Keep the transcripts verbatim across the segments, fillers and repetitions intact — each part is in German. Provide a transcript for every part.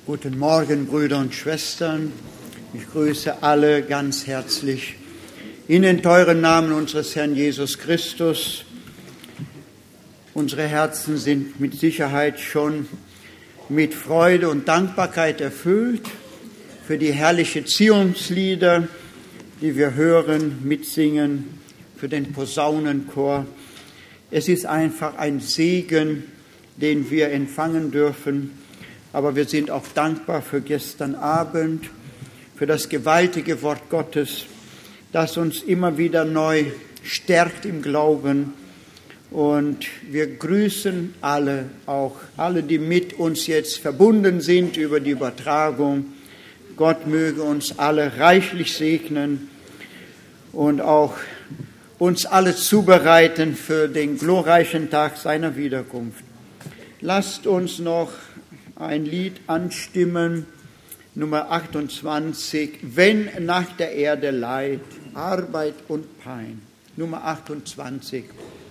Guten Morgen, Brüder und Schwestern. Ich grüße alle ganz herzlich in den teuren Namen unseres Herrn Jesus Christus. Unsere Herzen sind mit Sicherheit schon mit Freude und Dankbarkeit erfüllt für die herrliche Zionslieder, die wir hören, mitsingen, für den Posaunenchor. Es ist einfach ein Segen, den wir empfangen dürfen. Aber wir sind auch dankbar für gestern Abend, für das gewaltige Wort Gottes, das uns immer wieder neu stärkt im Glauben. Und wir grüßen alle, auch alle, die mit uns jetzt verbunden sind über die Übertragung. Gott möge uns alle reichlich segnen und auch uns alle zubereiten für den glorreichen Tag seiner Wiederkunft. Lasst uns noch ein Lied anstimmen, Nummer achtundzwanzig, wenn nach der Erde Leid, Arbeit und Pein. Nummer achtundzwanzig.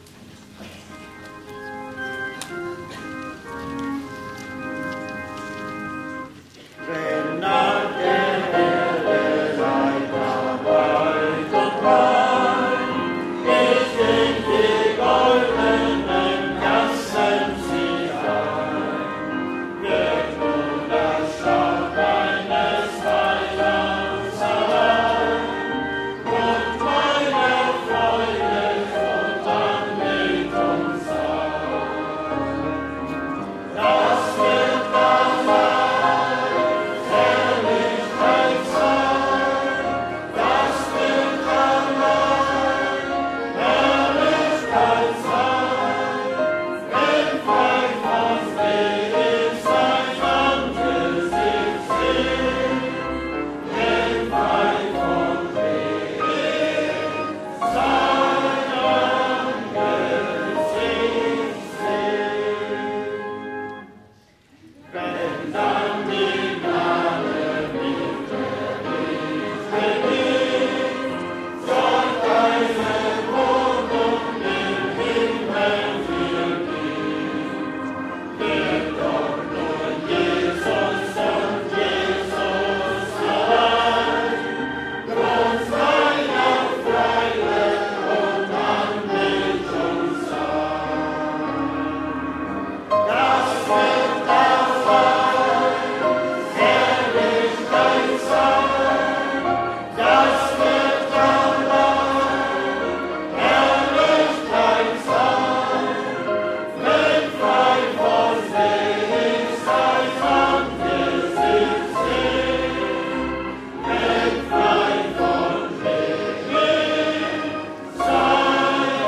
Wenn nach der Erde Leid, Arbeit und Pein, ich in die goldenen Gassen ziehe ein, wird nun das Schau deines Heilands allein und meine Freude und Anbetung sein. Das wird das Herrlichkeit sein, das wird allein Herrlichkeit sein, wenn frei von Weg sein Angesicht sehen, wenn frei von Weg sein Angesicht sehen. Wenn dann die Gnade mit der Liebe geht, soll deine Wohnung im Himmel wir gehen. Wird doch nur Jesus und Jesus allein, Grund seiner Freude und Anbetung sein. Das wird Herrlichkeit sein, das wird allein Herrlichkeit sein, wenn frei von Weg sein Angesicht sehen, wenn frei von Weg sein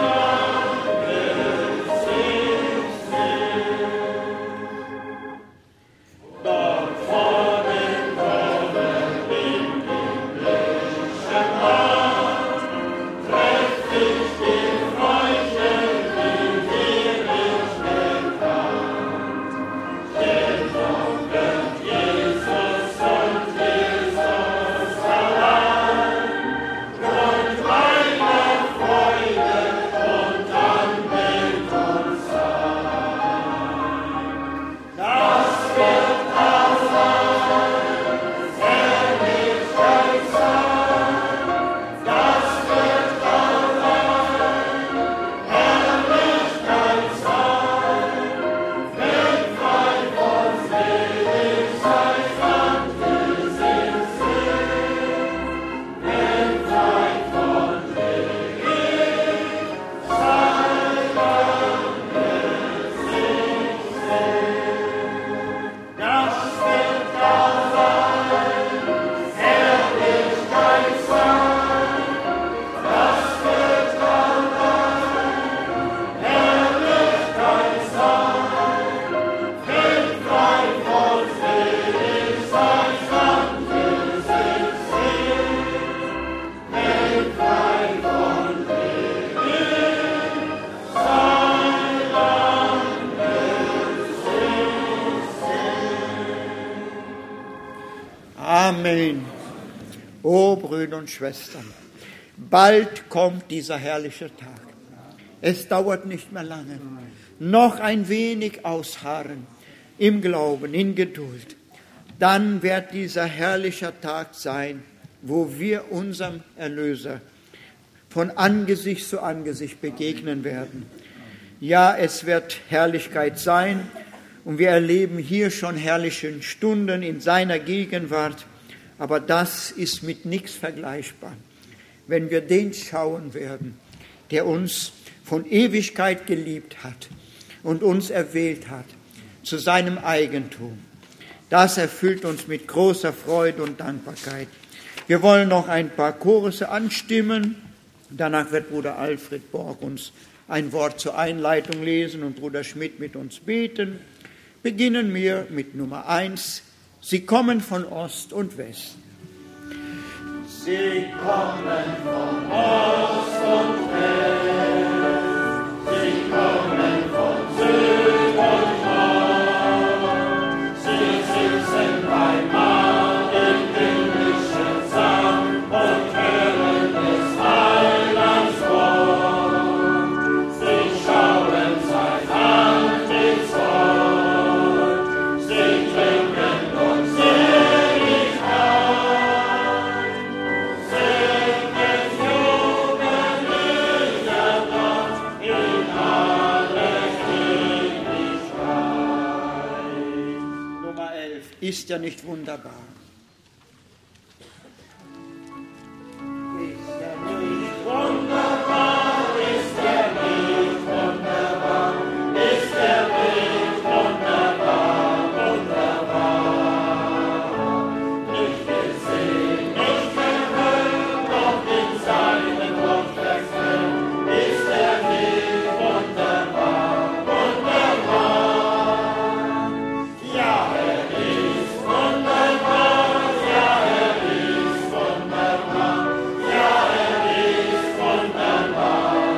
Angesicht sehen. Dort vor dem Tore im himmlischen Land treff ich die Freude, die hier nicht bekannt. Denn doch wird Jesus und Jesus allein Grund meiner Freude und Anbetung sein. Das wird Herrlichkeit sein, das wird allein Herrlichkeit sein, wenn frei von Weg sein Angesicht sehen, wenn frei von Weg sein Angesicht sehen. Das wird allein Herrlichkeit sein, das wird allein Herrlichkeit sein, wenn frei von Weg sein Angesicht sehen, wenn frei von Weg sein Angesicht sehen. Amen. O Brüder und Schwestern, bald kommt dieser herrliche Tag. Es dauert nicht mehr lange. Noch ein wenig ausharren im Glauben, in Geduld. dann wird dieser herrliche Tag sein, wo wir unserem Erlöser von Angesicht zu Angesicht begegnen werden. Ja, es wird Herrlichkeit sein und wir erleben hier schon herrliche Stunden in seiner Gegenwart, aber das ist mit nichts vergleichbar. Wenn wir den schauen werden, der uns von Ewigkeit geliebt hat und uns erwählt hat zu seinem Eigentum, das erfüllt uns mit großer Freude und Dankbarkeit. Wir wollen noch ein paar Chorusse anstimmen. Danach wird Bruder Alfred Borg uns ein Wort zur Einleitung lesen und Bruder Schmidt mit uns beten. Beginnen wir mit Nummer eins. Sie kommen von Ost und West. Sie kommen von Ost und West. Sie kommen von Süd und Nord. Sie sitzen beim Mahl im himmlischen Saal und hören des Heilands Wort. Sie schauen sein Antlitz, sie trinken und selig ein. Singet, jugendlicher Gott in alle Ewigkeit. Nummer elf. Ist ja nicht wunderbar. Ist er nicht wunderbar? Ist er nicht wunderbar? Ist er nicht wunderbar? Wunderbar. Nicht gesehen, nicht gehört, doch in seinen Wort erfüllt. Ist er nicht wunderbar? Wunderbar. Ja, er ist wunderbar. Ja, er ist wunderbar. Ja, er ist wunderbar.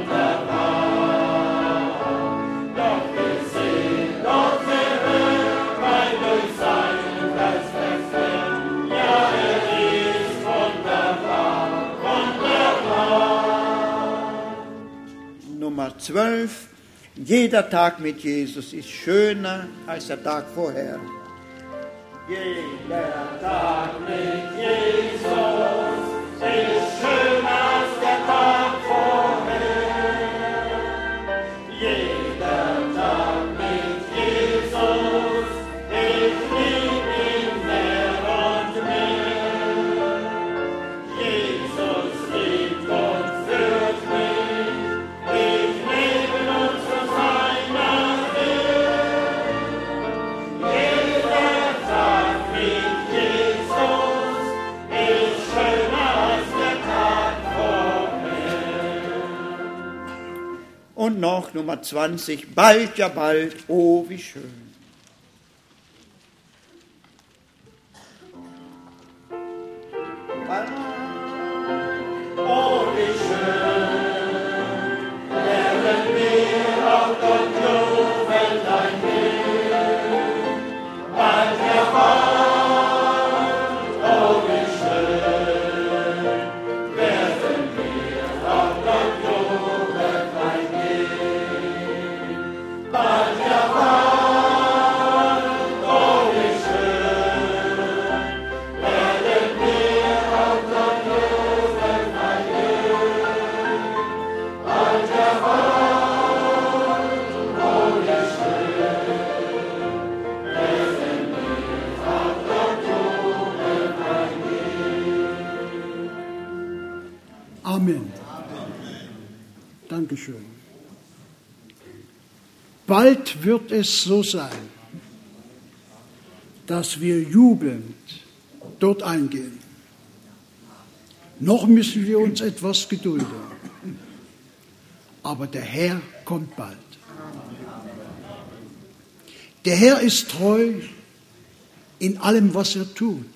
Wunderbar. Doch gesehen, doch gehört, weil durch seinen Geist erfüllt. Ja, er ist wunderbar. Wunderbar. Nummer zwölf. Jeder Tag mit Jesus ist schöner als der Tag vorher. Jeder Tag mit Jesus ist schöner als der Tag vorher. Jeder Tag mit Jesus, ich lieb ihn mehr und mehr. Jesus liebt und führt mich, ich lebe nun zu seiner Ehre. Jeder Tag mit Jesus ist schöner als der Tag vorher. Und noch Nummer zwanzig. Bald, ja bald. Oh, wie schön. Oh, wie schön, während wir auf Gott jubeln ein Weg, bald herbei. Oh, wie schön, während wir auf Gott jubeln ein Weg, bald herbei. Oh, wie schön, während wir auf Gott jubeln ein Weg, bald herbei. Oh, wie schön, während wir auf Gott jubeln ein Weg. Amen. Dankeschön. Bald wird es so sein, dass wir jubelnd dort eingehen. Noch müssen wir uns etwas gedulden. Aber der Herr kommt bald. Der Herr ist treu in allem, was er tut.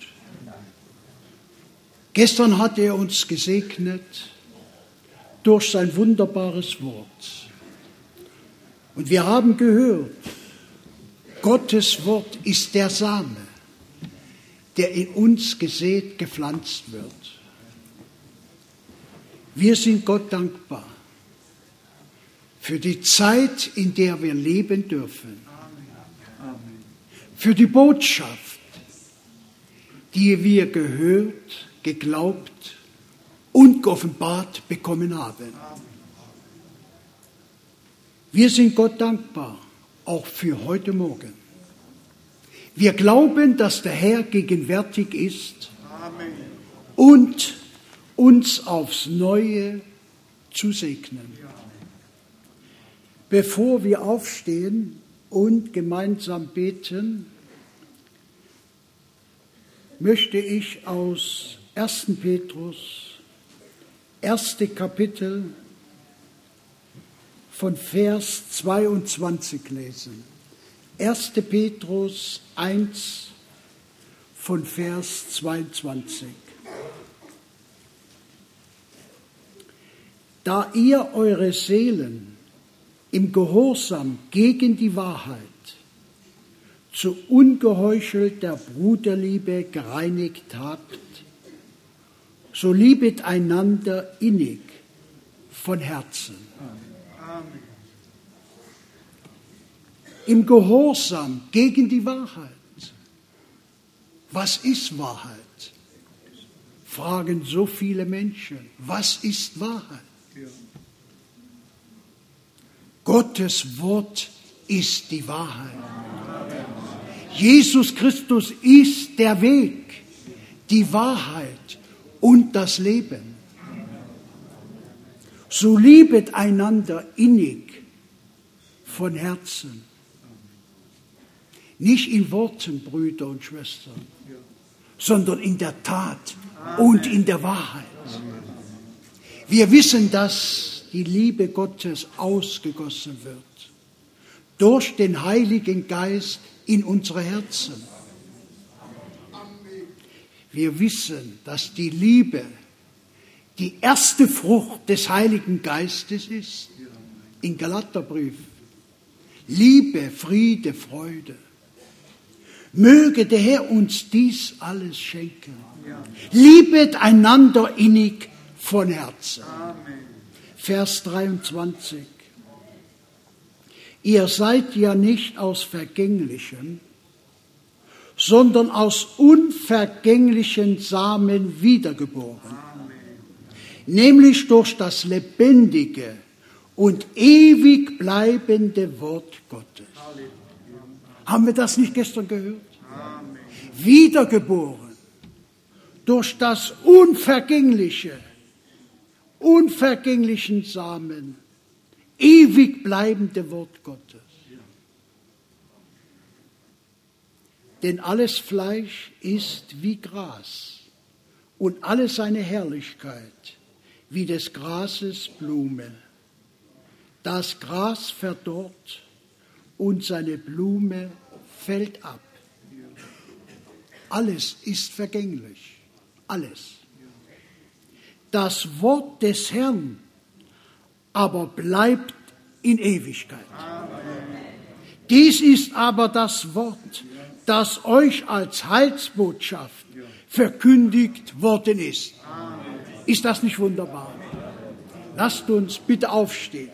Gestern hat er uns gesegnet durch sein wunderbares Wort. Und wir haben gehört, Gottes Wort ist der Same, der in uns gesät, gepflanzt wird. Wir sind Gott dankbar für die Zeit, in der wir leben dürfen, für die Botschaft, die wir gehört, geglaubt und geoffenbart bekommen haben. Wir sind Gott dankbar, auch für heute Morgen. Wir glauben, dass der Herr gegenwärtig ist und uns aufs Neue zu segnen. Bevor wir aufstehen und gemeinsam beten, möchte ich aus ersten Petrus, erste Kapitel von Vers zweiundzwanzig lesen. erster Petrus eins von Vers zweiundzwanzig. Da ihr eure Seelen im Gehorsam gegen die Wahrheit zu ungeheuchelter Bruderliebe gereinigt habt, so liebet einander innig von Herzen. Amen. Im Gehorsam gegen die Wahrheit. Was ist Wahrheit? Fragen so viele Menschen. Was ist Wahrheit? Ja. Gottes Wort ist die Wahrheit. Jesus Christus ist der Weg, die Wahrheit und das Leben. So liebet einander innig von Herzen. Nicht in Worten, Brüder und Schwestern, sondern in der Tat und in der Wahrheit. Wir wissen, dass die Liebe Gottes ausgegossen wird durch den Heiligen Geist in unsere Herzen. Wir wissen, dass die Liebe die erste Frucht des Heiligen Geistes ist. In Galaterbrief. Liebe, Friede, Freude. Möge der Herr uns dies alles schenken. Liebet einander innig von Herzen. Vers dreiundzwanzig. Ihr seid ja nicht aus Vergänglichem, sondern aus unvergänglichen Samen wiedergeboren, nämlich durch das lebendige und ewig bleibende Wort Gottes. Haben wir das nicht gestern gehört? Wiedergeboren durch das unvergängliche, unvergänglichen Samen, ewig bleibende Wort Gottes. Denn alles Fleisch ist wie Gras und alle seine Herrlichkeit wie des Grases Blume. Das Gras verdorrt und seine Blume fällt ab. Alles ist vergänglich, alles. Das Wort des Herrn aber bleibt in Ewigkeit. Dies ist aber das Wort, das euch als Heilsbotschaft verkündigt worden ist. Ist das nicht wunderbar? Lasst uns bitte aufstehen.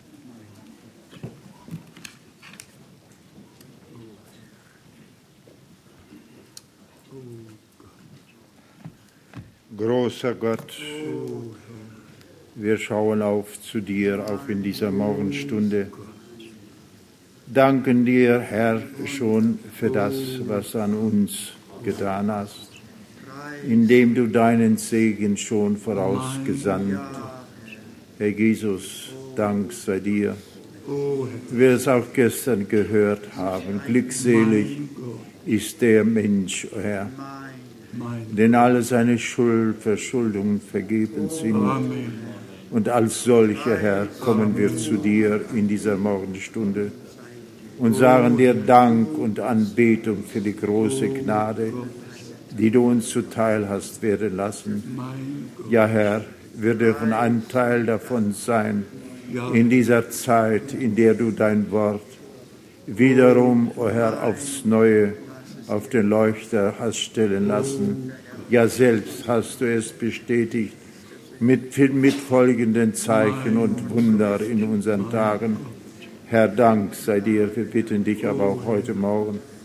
Großer Gott, wir schauen auf zu dir, auch in dieser Morgenstunde. Danken dir, Herr, schon für das, was du an uns getan hast, indem du deinen Segen schon vorausgesandt. Herr Jesus, Dank sei dir. Wir es auch gestern gehört haben, glückselig ist der Mensch, Herr, denn alle seine Schuld, Verschuldungen vergeben sind. Amen. Und als solcher, Herr, kommen wir zu dir in dieser Morgenstunde und sagen dir Dank und Anbetung für die große Gnade, die du uns zuteil hast werden lassen. Ja, Herr, wir dürfen ein Teil davon sein in dieser Zeit, in der du dein Wort wiederum, o Herr, aufs Neue auf den Leuchter hast stellen lassen. Ja, selbst hast du es bestätigt mit, mit folgenden Zeichen und Wunder in unseren Tagen. Herr, Dank sei dir. Wir bitten dich aber auch heute Morgen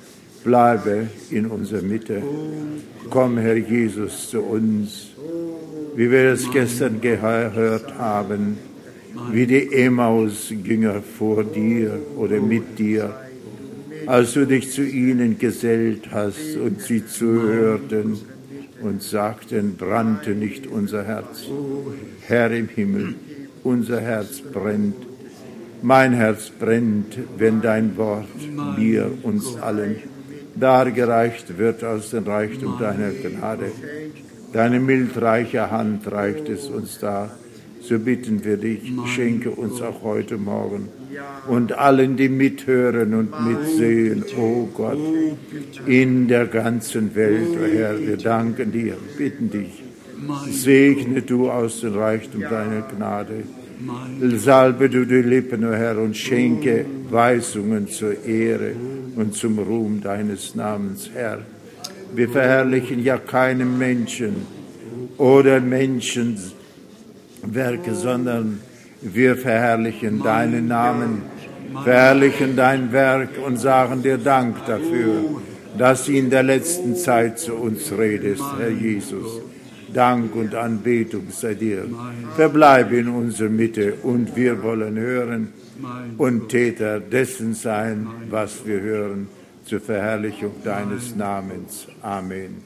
bleibe in unserer Mitte. Komm, Herr Jesus, zu uns, wie wir es gestern gehört haben, wie die Emmaus-Jünger vor dir oder mit dir, als du dich zu ihnen gesellt hast und sie zuhörten und sagten, brannte nicht unser Herz. Herr im Himmel, unser Herz brennt. Mein Herz brennt, wenn dein Wort mir, uns allen, dargereicht wird aus dem Reichtum deiner Gnade. Deine mildreiche Hand reicht es uns dar. So bitten wir dich, schenke uns auch heute Morgen und allen, die mithören und mitsehen, oh Gott, in der ganzen Welt, oh Herr, wir danken dir, bitten dich, segne du aus dem Reichtum deiner Gnade, salbe du die Lippen, o oh Herr, und schenke Weisungen zur Ehre und zum Ruhm deines Namens, Herr. Wir verherrlichen ja keinen Menschen oder Menschenwerke, sondern wir verherrlichen deinen Namen, verherrlichen dein Werk und sagen dir Dank dafür, dass du in der letzten Zeit zu uns redest, Herr Jesus. Dank und Anbetung sei dir. Verbleibe in unserer Mitte und wir wollen hören und Täter dessen sein, was wir hören, zur Verherrlichung deines Namens. Amen.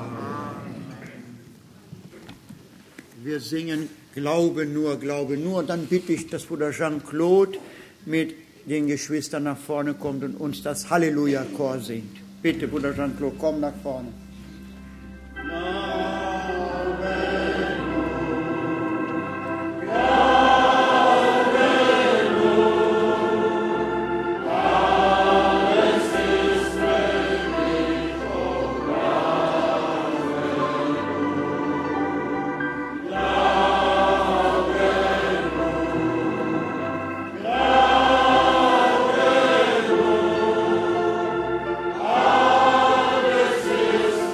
Wir singen Glaube nur, Glaube nur. Dann bitte ich, dass Bruder Jean-Claude mit den Geschwistern nach vorne kommt und uns das Halleluja-Chor singt. Bitte, Bruder Jean-Claude, komm nach vorne. Alles ist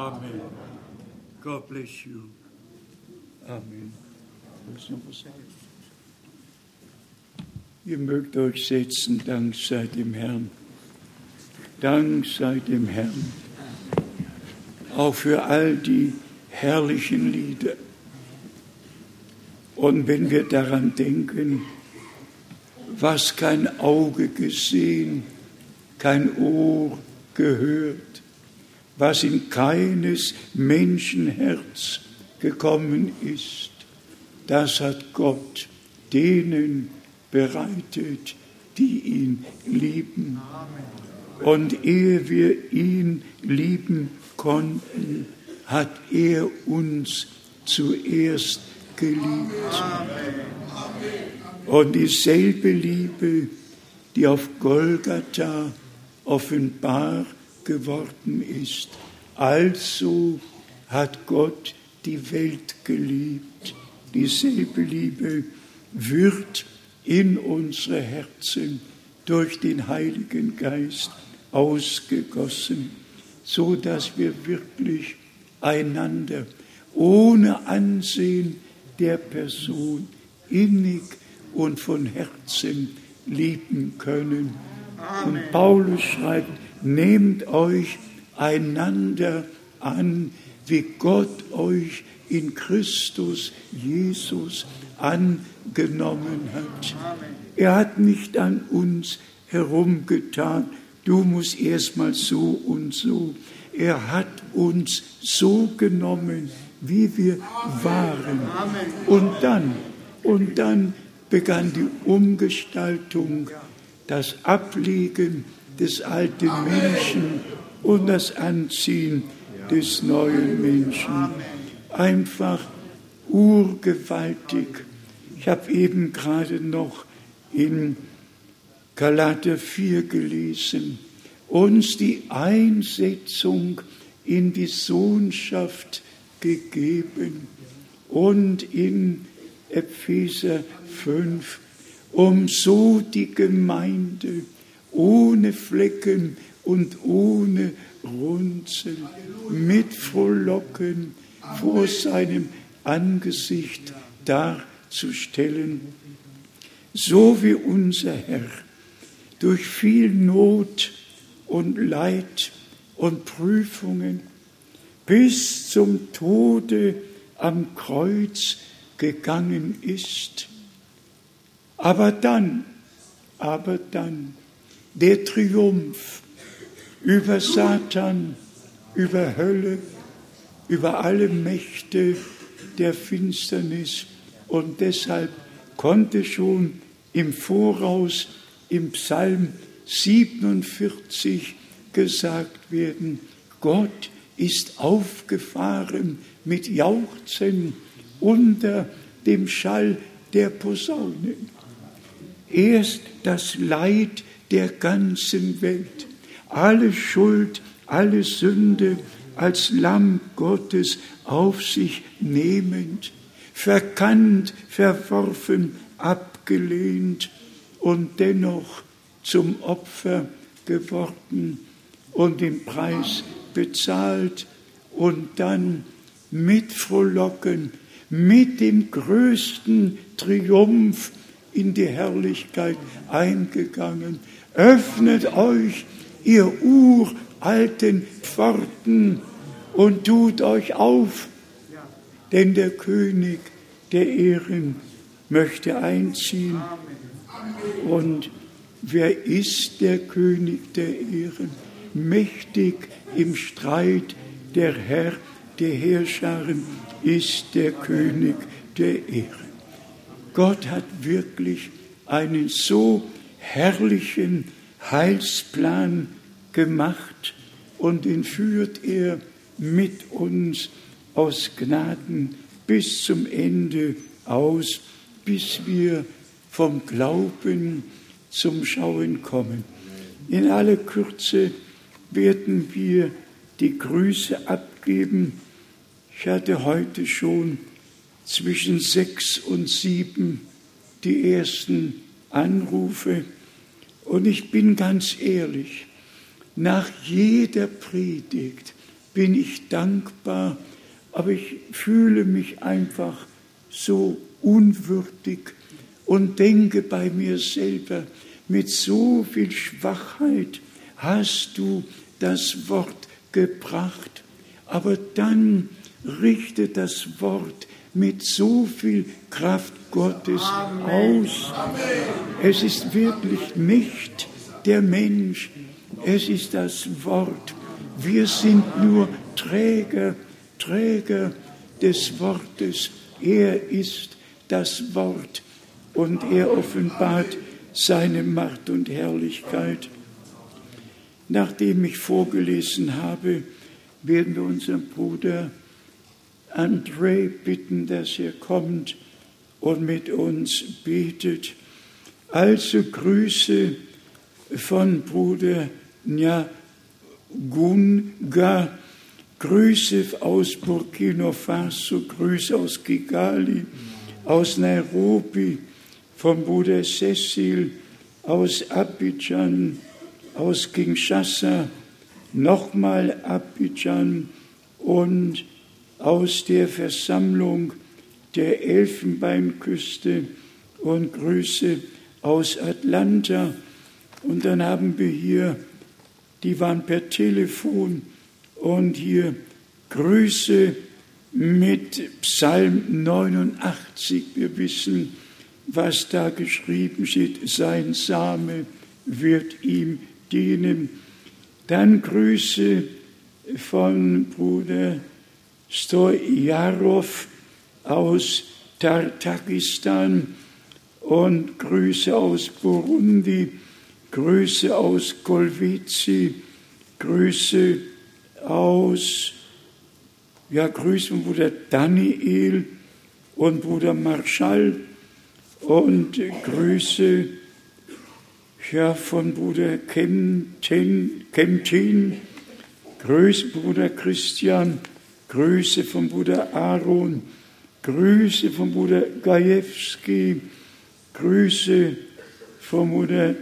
Amen. God bless you. Amen. Ihr mögt euch setzen, Dank sei dem Herrn. Dank sei dem Herrn. Auch für all die herrlichen Lieder. Und wenn wir daran denken, was kein Auge gesehen, kein Ohr gehört, was in keines Menschenherz gekommen ist, das hat Gott denen bereitet, die ihn lieben. Und ehe wir ihn lieben konnten, hat er uns zuerst geliebt. Und dieselbe Liebe, die auf Golgatha offenbar geworden ist, also hat Gott die Welt geliebt. Dieselbe Liebe wird in unsere Herzen durch den Heiligen Geist ausgegossen, so dass wir wirklich einander ohne Ansehen der Person innig und von Herzen lieben können. Amen. Und Paulus schreibt, nehmt euch einander an, wie Gott euch in Christus Jesus angenommen hat. Amen. Er hat nicht an uns herumgetan, du musst erstmal so und so. Er hat uns so genommen, wie wir waren. Und dann, und dann begann die Umgestaltung, das Ablegen des alten Menschen und das Anziehen des neuen Menschen. Einfach urgewaltig. Ich habe eben gerade noch in Galater vier gelesen, uns die Einsetzung in die Sohnschaft gegeben und in Epheser fünf, um so die Gemeinde ohne Flecken und ohne Runzel mit Frohlocken vor seinem Angesicht darzustellen, so wie unser Herr durch viel Not und Leid und Prüfungen bis zum Tode am Kreuz gegangen ist. Aber dann, aber dann der Triumph über Satan, über Hölle, über alle Mächte der Finsternis. Und deshalb konnte schon im Voraus im Psalm siebenundvierzig gesagt werden, Gott ist aufgefahren mit Jauchzen unter dem Schall der Posaunen. Erst das Leid der ganzen Welt, alle Schuld, alle Sünde als Lamm Gottes auf sich nehmend, verkannt, verworfen, abgelehnt und dennoch zum Opfer geworden und den Preis bezahlt und dann mit Frohlocken, mit dem größten Triumph in die Herrlichkeit eingegangen. Öffnet euch, ihr uralten Pforten, und tut euch auf, denn der König der Ehren möchte einziehen. Und wer ist der König der Ehren? Mächtig im Streit, der Herr der Heerscharen ist der König der Ehren. Gott hat wirklich einen so herrlichen Heilsplan gemacht und den führt er mit uns aus Gnaden bis zum Ende aus, bis wir vom Glauben zum Schauen kommen. In aller Kürze werden wir die Grüße abgeben. Ich hatte heute schon zwischen sechs und sieben die ersten Anrufe. Und ich bin ganz ehrlich, nach jeder Predigt bin ich dankbar, aber ich fühle mich einfach so unwürdig und denke bei mir selber, mit so viel Schwachheit hast du das Wort gebracht, aber dann richtet das Wort mit so viel Kraft Gottes aus. Es ist wirklich nicht der Mensch, es ist das Wort. Wir sind nur Träger, Träger des Wortes. Er ist das Wort und er offenbart seine Macht und Herrlichkeit. Nachdem ich vorgelesen habe, werden wir unseren Bruder André bitten, dass er kommt und mit uns betet. Also Grüße von Bruder Nyagunga, Grüße aus Burkina Faso, Grüße aus Kigali, aus Nairobi, von Bruder Cecil, aus Abidjan, aus Kinshasa, nochmal Abidjan und aus der Versammlung der Elfenbeinküste und Grüße aus Atlanta. Und dann haben wir hier, die waren per Telefon, und hier Grüße mit Psalm neunundachtzig. Wir wissen, was da geschrieben steht. Sein Same wird ihm dienen. Dann Grüße von Bruder Stojarov aus Tartakistan und Grüße aus Burundi, Grüße aus Kolwezi, Grüße aus, ja, Grüße von Bruder Daniel und Bruder Marschall und Grüße ja, von Bruder Kemtin, Kemtin, Grüße Bruder Christian, Grüße von Bruder Aaron, Grüße von Bruder Gajewski, Grüße von Bruder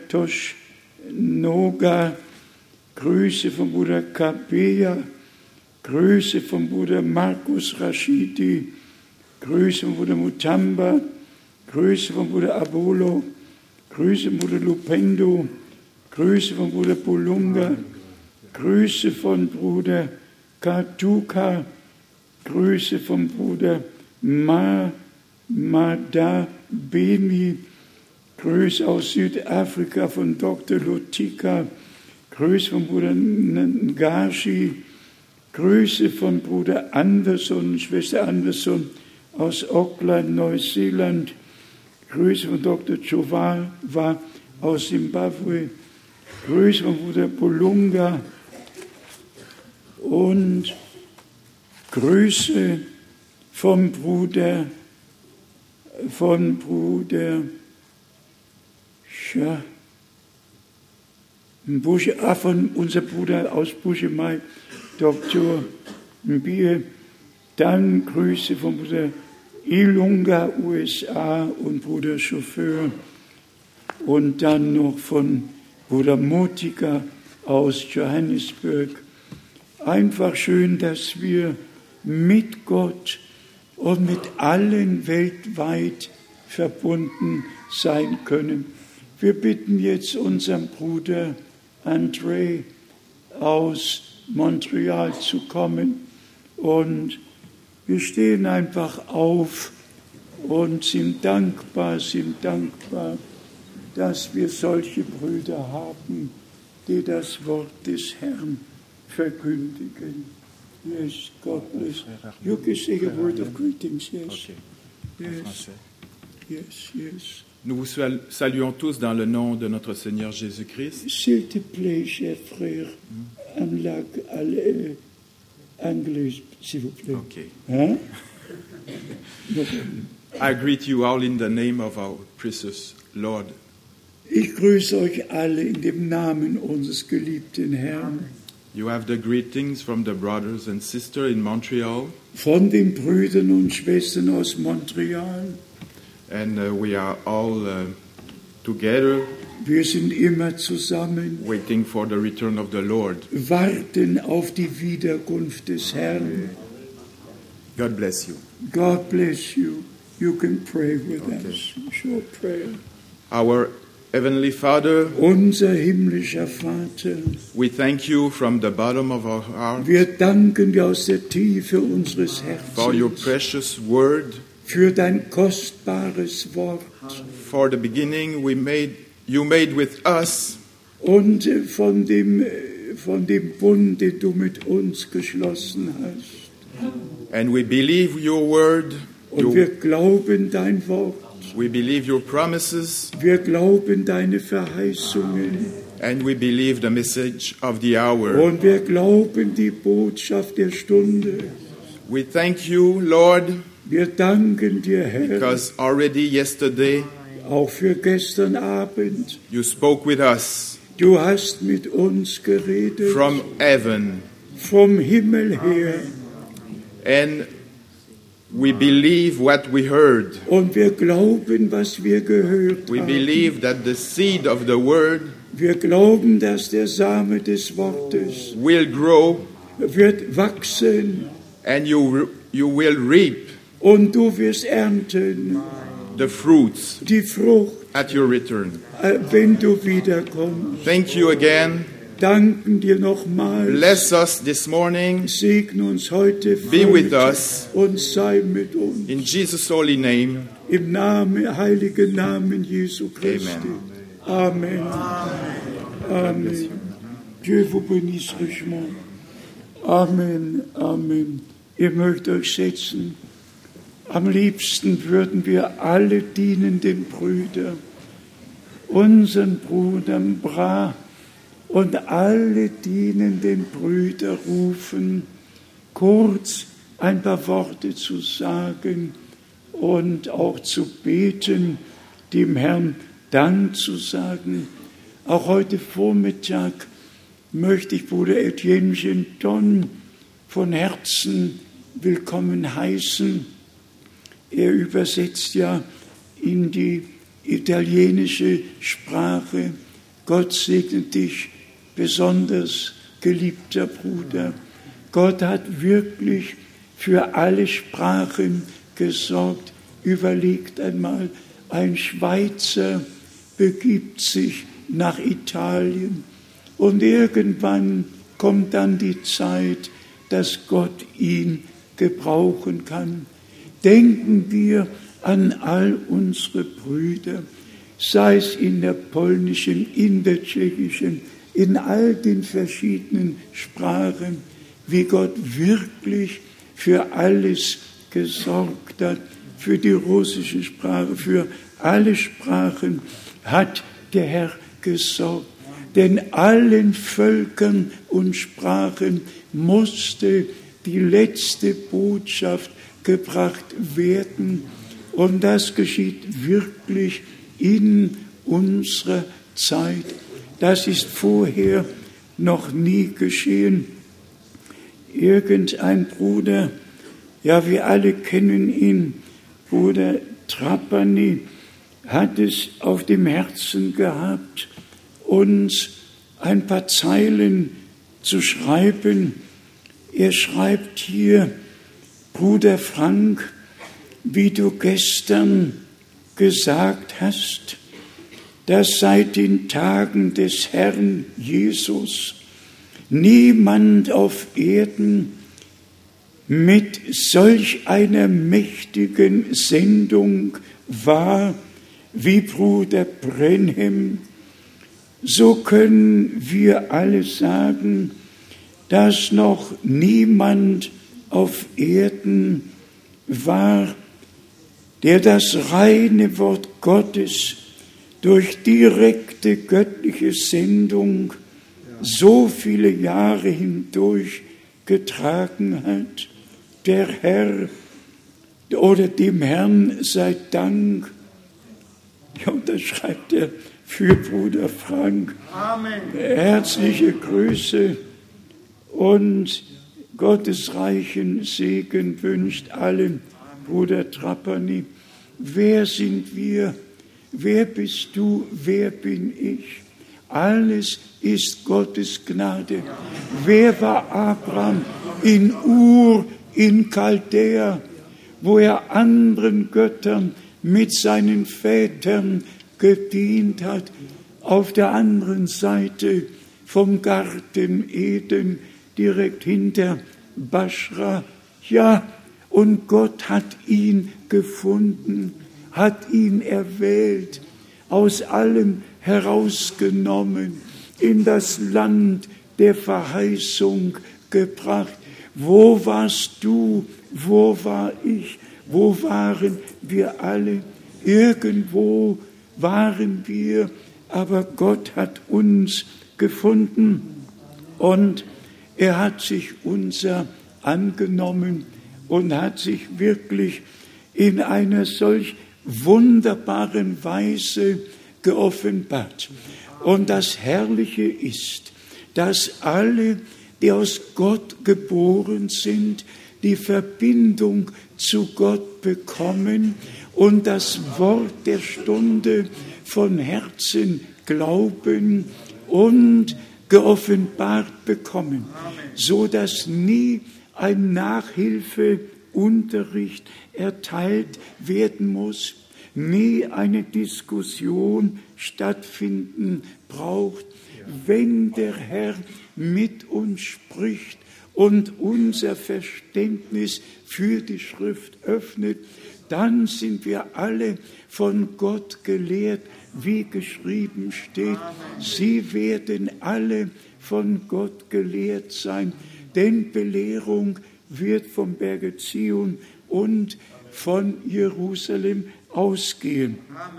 Toschnoga, Grüße von Bruder Kabea, Grüße von Bruder Markus Rashidi, Grüße von Bruder Mutamba, Grüße von Bruder Abolo, Grüße von Bruder Lupendo, Grüße von Bruder Pulunga, Grüße von Bruder Katuka, Grüße von Bruder Ma, Mada Bemi, Grüße aus Südafrika von Doktor Lutika, Grüße von Bruder Ngashi, Grüße von Bruder Anderson, Schwester Anderson aus Auckland, Neuseeland, Grüße von Doktor Chovawa aus Zimbabwe, Grüße von Bruder Pulunga und Grüße vom Bruder, von Bruder, ja, Busche, ah, von unser Bruder aus Buschemai, Doktor Mbie, dann Grüße von Bruder Ilunga, U S A und Bruder Chauffeur und dann noch von Bruder Motika aus Johannesburg. Einfach schön, dass wir mit Gott und mit allen weltweit verbunden sein können. Wir bitten jetzt unseren Bruder André aus Montreal zu kommen und wir stehen einfach auf und sind dankbar, sind dankbar, dass wir solche Brüder haben, die das Wort des Herrn verkündigen. Yes, God bless. You can say a word of greetings, yes. Yes, yes, yes. Nous vous saluons tous dans le nom de notre Seigneur Jésus-Christ. S'il te plaît, cher frère, am lag alle anglais, s'il vous plaît. Okay. Hein? I greet you all in the name of our precious Lord. Ich grüße euch alle in dem Namen unseres geliebten Herrn. You have the greetings from the brothers and sisters in Montreal. Von den Brüdern und Schwestern aus Montreal. And uh, we are all uh, together Wir sind immer zusammen, waiting for the return of the Lord. warten auf die Wiederkunft des Herrn. God bless you. God bless you. You can pray with us. Short prayer. Our Heavenly Father, Unser himmlischer Vater, we thank you from the bottom of our heart wir danken dir aus der Tiefe unseres for your Herzens precious word. für dein kostbares Wort For the beginning we made you made with us, und von dem, von dem Bund, den du mit uns geschlossen hast. and we believe your word. Und Your, wir glauben dein Wort, we believe your promises, wir glauben deine Verheißungen and we believe the message of the hour. und wir glauben die Botschaft der Stunde. We thank you, Lord, Wir danken dir, Herr, because already yesterday auch für gestern Abend. you spoke with us Du hast mit uns geredet from heaven, vom Himmel her and we believe what we heard. und wir glauben, was wir gehört We haben. believe that the seed of the word Wir glauben, dass der Same des Wortes will grow wird wachsen and you, you will reap und du wirst ernten the fruits die Frucht, at your return. äh, wenn du wiederkommst. Thank you again. Danken dir nochmals. Bless us this morning. Segne uns heute Be with Vormittag us. und sei mit uns. In Jesus' holy name. Im Namen, heiligen Namen Jesu Christi. Amen. Amen. Dieu vous bénisse richement. Amen. Amen. Ihr mögt euch setzen. Am liebsten würden wir alle dienenden Brüder, unseren Brudern Bra und alle dienenden Brüder rufen, kurz ein paar Worte zu sagen und auch zu beten, dem Herrn Dank zu sagen. Auch heute Vormittag möchte ich Bruder Etienne Genton von Herzen willkommen heißen. Er übersetzt ja in die italienische Sprache. Gott segne dich besonders, geliebter Bruder. Gott hat wirklich für alle Sprachen gesorgt. Überlegt einmal, ein Schweizer begibt sich nach Italien und irgendwann kommt dann die Zeit, dass Gott ihn gebrauchen kann. Denken wir an all unsere Brüder, sei es in der polnischen, in der tschechischen, in all den verschiedenen Sprachen, wie Gott wirklich für alles gesorgt hat, für die russische Sprache, für alle Sprachen hat der Herr gesorgt. Denn allen Völkern und Sprachen musste die letzte Botschaft gebracht werden. Und das geschieht wirklich in unserer Zeit. Das ist vorher noch nie geschehen. Irgendein Bruder, ja, wir alle kennen ihn, Bruder Trapani, hat es auf dem Herzen gehabt, uns ein paar Zeilen zu schreiben. Er schreibt hier, Bruder Frank, wie du gestern gesagt hast, dass seit den Tagen des Herrn Jesus niemand auf Erden mit solch einer mächtigen Sendung war wie Bruder Brenhem, so können wir alle sagen, dass noch niemand auf Erden war, der das reine Wort Gottes durch direkte göttliche Sendung so viele Jahre hindurch getragen hat. Der Herr oder dem Herrn sei Dank. Ja, und das schreibt er für Bruder Frank. Amen. Herzliche Grüße und Gottes reichen Segen wünscht allen, Bruder Trapani. Wer sind wir, wer bist du, wer bin ich? Alles ist Gottes Gnade. Wer war Abraham in Ur, in Chaldea, wo er anderen Göttern mit seinen Vätern gedient hat, auf der anderen Seite vom Garten Eden, direkt hinter Baschra. Ja, und Gott hat ihn gefunden, hat ihn erwählt, aus allem herausgenommen, in das Land der Verheißung gebracht. Wo warst du? Wo war ich? Wo waren wir alle? Irgendwo waren wir, aber Gott hat uns gefunden und er hat sich unser angenommen und hat sich wirklich in einer solch wunderbaren Weise geoffenbart. Und das Herrliche ist, dass alle, die aus Gott geboren sind, die Verbindung zu Gott bekommen und das Wort der Stunde von Herzen glauben und geoffenbart bekommen, so dass nie ein Nachhilfeunterricht erteilt werden muss, nie eine Diskussion stattfinden braucht, wenn der Herr mit uns spricht und unser Verständnis für die Schrift öffnet, dann sind wir alle von Gott gelehrt, wie geschrieben steht. Sie werden alle von Gott gelehrt sein, denn Belehrung wird vom Berge Zion und von Jerusalem ausgehen.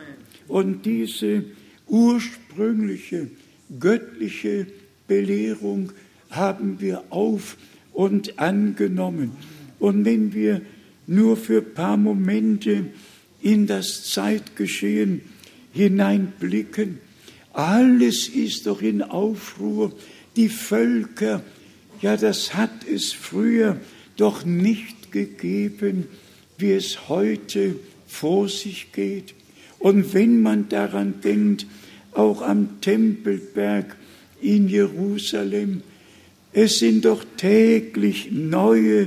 Und diese ursprüngliche göttliche Belehrung haben wir auf und angenommen. Und wenn wir nur für ein paar Momente in das Zeitgeschehen hineinblicken, alles ist doch in Aufruhr. Die Völker, ja, das hat es früher doch nicht gegeben, wie es heute vor sich geht. Und wenn man daran denkt, auch am Tempelberg in Jerusalem, es sind doch täglich neue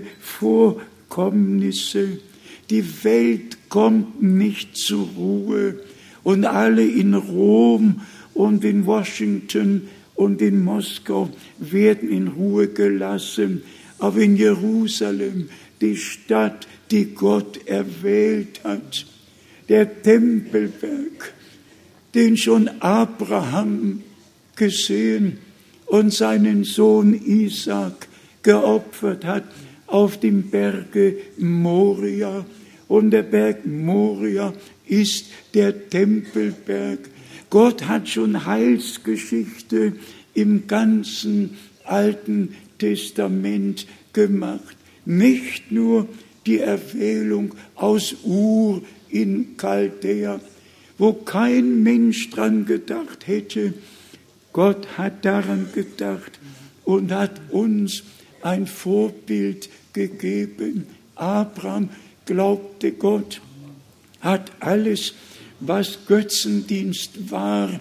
Vorkommnisse. Die Welt kommt nicht zur Ruhe und alle in Rom und in Washington und in Moskau werden in Ruhe gelassen. Aber in Jerusalem, die Stadt, die Gott erwählt hat, der Tempelberg, den schon Abraham gesehen und seinen Sohn Isaak geopfert hat auf dem Berge Moria. Und der Berg Moria ist der Tempelberg. Gott hat schon Heilsgeschichte im ganzen Alten Testament gemacht. Nicht nur die Erwählung aus Ur in Chaldea, wo kein Mensch dran gedacht hätte. Gott hat daran gedacht und hat uns ein Vorbild gegeben. Abraham glaubte Gott, hat alles, was Götzendienst war,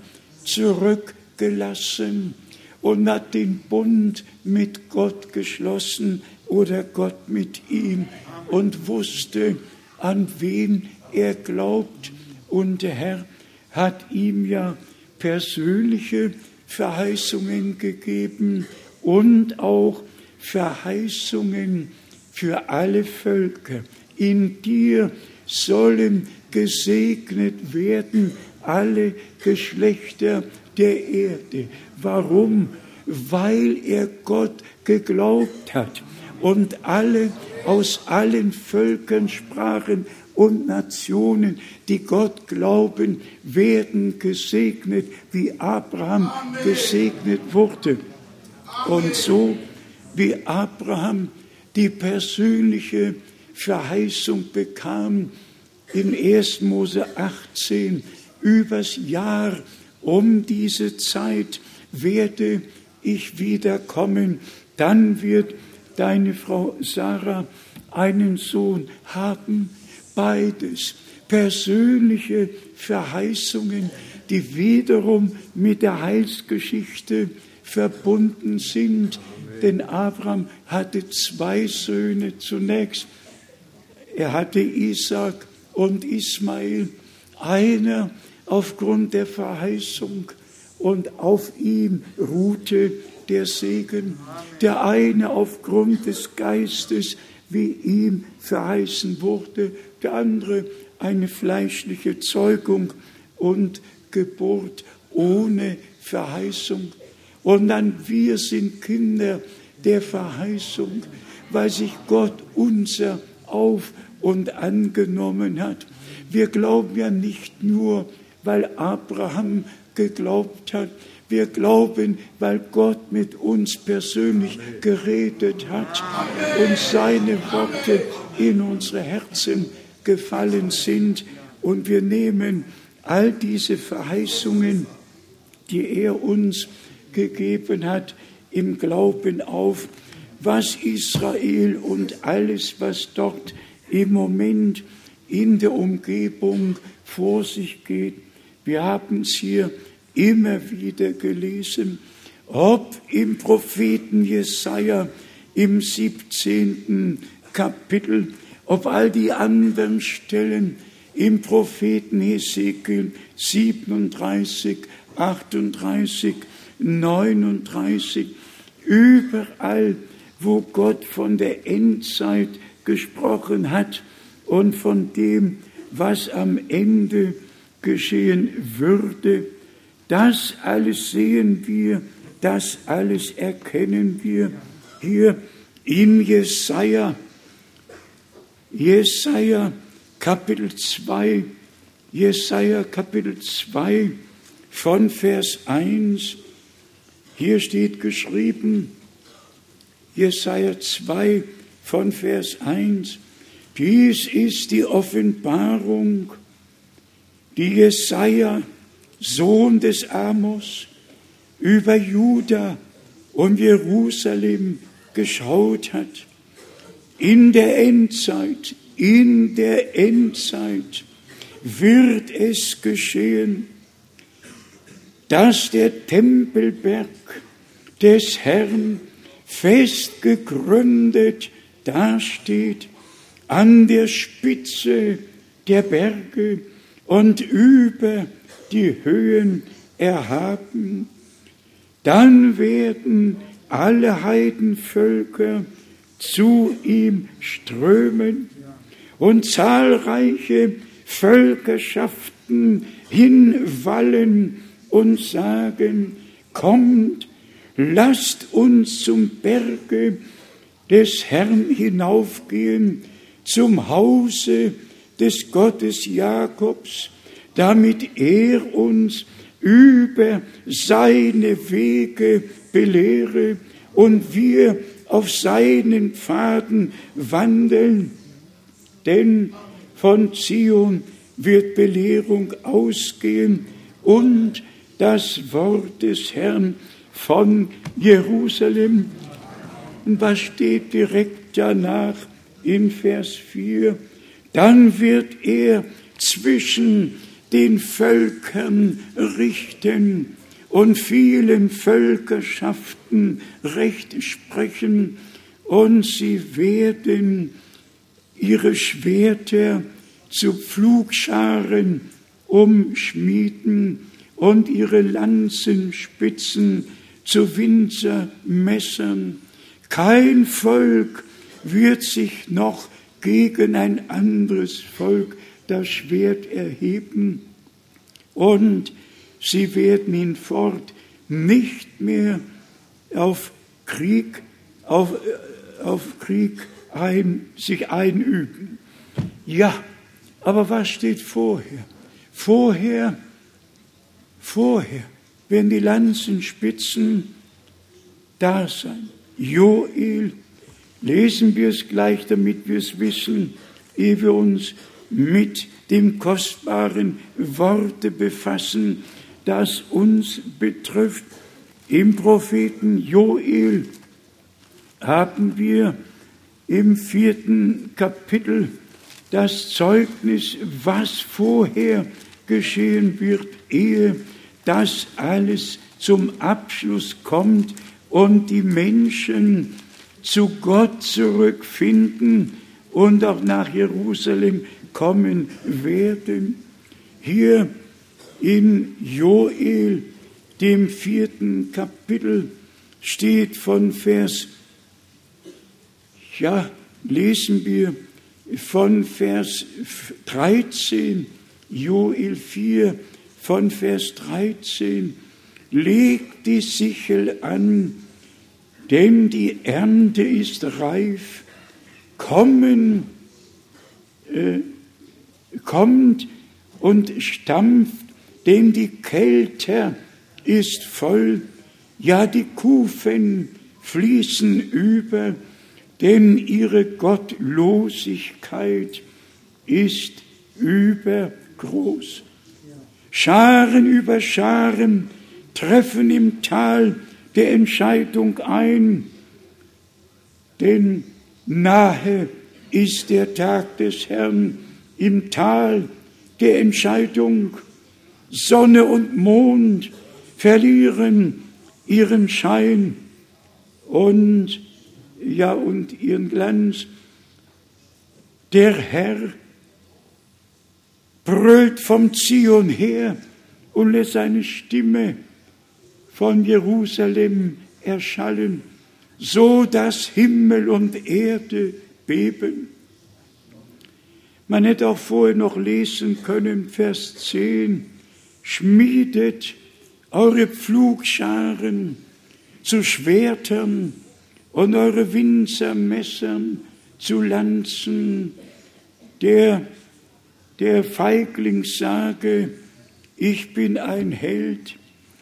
zurückgelassen und hat den Bund mit Gott geschlossen oder Gott mit ihm und wusste, an wen er glaubt. Und der Herr hat ihm ja persönliche Verheißungen gegeben und auch Verheißungen für alle Völker. In dir sollen gesegnet werden alle Geschlechter der Erde. Warum? Weil er Gott geglaubt hat und alle aus allen Völkern, Sprachen und Nationen, die Gott glauben, werden gesegnet, wie Abraham Amen. gesegnet wurde. Amen. Und so wie Abraham die persönliche Verheißung bekam, in ersten Mose achtzehn, übers Jahr um diese Zeit werde ich wiederkommen, dann wird deine Frau Sarah einen Sohn haben. Beides persönliche Verheißungen, die wiederum mit der Heilsgeschichte verbunden sind. Denn Abraham hatte zwei Söhne zunächst. Er hatte Isaak und Ismael. Einer aufgrund der Verheißung und auf ihm ruhte der Segen. Der eine aufgrund des Geistes, wie ihm verheißen wurde. Der andere eine fleischliche Zeugung und Geburt ohne Verheißung. Und dann wir sind Kinder der Verheißung, weil sich Gott unser auf und angenommen hat. Wir glauben ja nicht nur, weil Abraham geglaubt hat. Wir glauben, weil Gott mit uns persönlich geredet hat und seine Worte in unsere Herzen gefallen sind. Und wir nehmen all diese Verheißungen, die er uns gegeben hat, im Glauben auf, was Israel und alles, was dort im Moment in der Umgebung vor sich geht. Wir haben es hier immer wieder gelesen, ob im Propheten Jesaja im siebzehnten Kapitel, ob all die anderen Stellen im Propheten Hesekiel siebenunddreißig, achtunddreißig, neununddreißig, überall, wo Gott von der Endzeit gesprochen hat und von dem, was am Ende geschehen würde, das alles sehen wir, das alles erkennen wir hier im Jesaja. Jesaja Kapitel zwei, Jesaja Kapitel zwei von Vers eins. Hier steht geschrieben, Jesaja zwei von Vers eins. Dies ist die Offenbarung, die Jesaja, Sohn des Amos, über Juda und Jerusalem geschaut hat. In der Endzeit, in der Endzeit wird es geschehen, dass der Tempelberg des Herrn fest gegründet dasteht, an der Spitze der Berge und über die Höhen erhaben. Dann werden alle Heidenvölker zu ihm strömen und zahlreiche Völkerschaften hinwallen und sagen, kommt, lasst uns zum Berge des Herrn hinaufgehen, zum Hause des Gottes Jakobs, damit er uns über seine Wege belehre und wir auf seinen Pfaden wandeln. Denn von Zion wird Belehrung ausgehen und das Wort des Herrn von Jerusalem. Und was steht direkt danach in Vers vier? Dann wird er zwischen den Völkern richten und vielen Völkerschaften Recht sprechen, und sie werden ihre Schwerter zu Pflugscharen umschmieden und ihre Lanzenspitzen zu Winzermessern. Kein Volk wird sich noch gegen ein anderes Volk das Schwert erheben, und sie werden hinfort nicht mehr auf Krieg, auf, auf Krieg ein, sich einüben. Ja, aber was steht vorher? Vorher, vorher werden die Lanzenspitzen da sein. Joel, lesen wir es gleich, damit wir es wissen, ehe wir uns mit dem kostbaren Worte befassen, das uns betrifft. Im Propheten Joel haben wir im vierten Kapitel das Zeugnis, was vorher geschehen wird, ehe das alles zum Abschluss kommt und die Menschen zu Gott zurückfinden und auch nach Jerusalem kommen werden. Hier in Joel, dem vierten Kapitel, steht von Vers, ja, lesen wir von Vers dreizehn, Joel vier, von Vers dreizehn, legt die Sichel an, denn die Ernte ist reif, kommen, äh, kommt und stampft, denn die Kälte ist voll, ja die Kufen fließen über, denn ihre Gottlosigkeit ist übergroß. Scharen über Scharen treffen im Tal der Entscheidung ein, denn nahe ist der Tag des Herrn im Tal der Entscheidung. Sonne und Mond verlieren ihren Schein und ja und ihren Glanz. Der Herr brüllt vom Zion her und lässt seine Stimme von Jerusalem erschallen, so dass Himmel und Erde beben. Man hätte auch vorher noch lesen können, Vers zehn, schmiedet eure Pflugscharen zu Schwertern und eure Winzermessern zu Lanzen. Der, der Feigling sage, ich bin ein Held.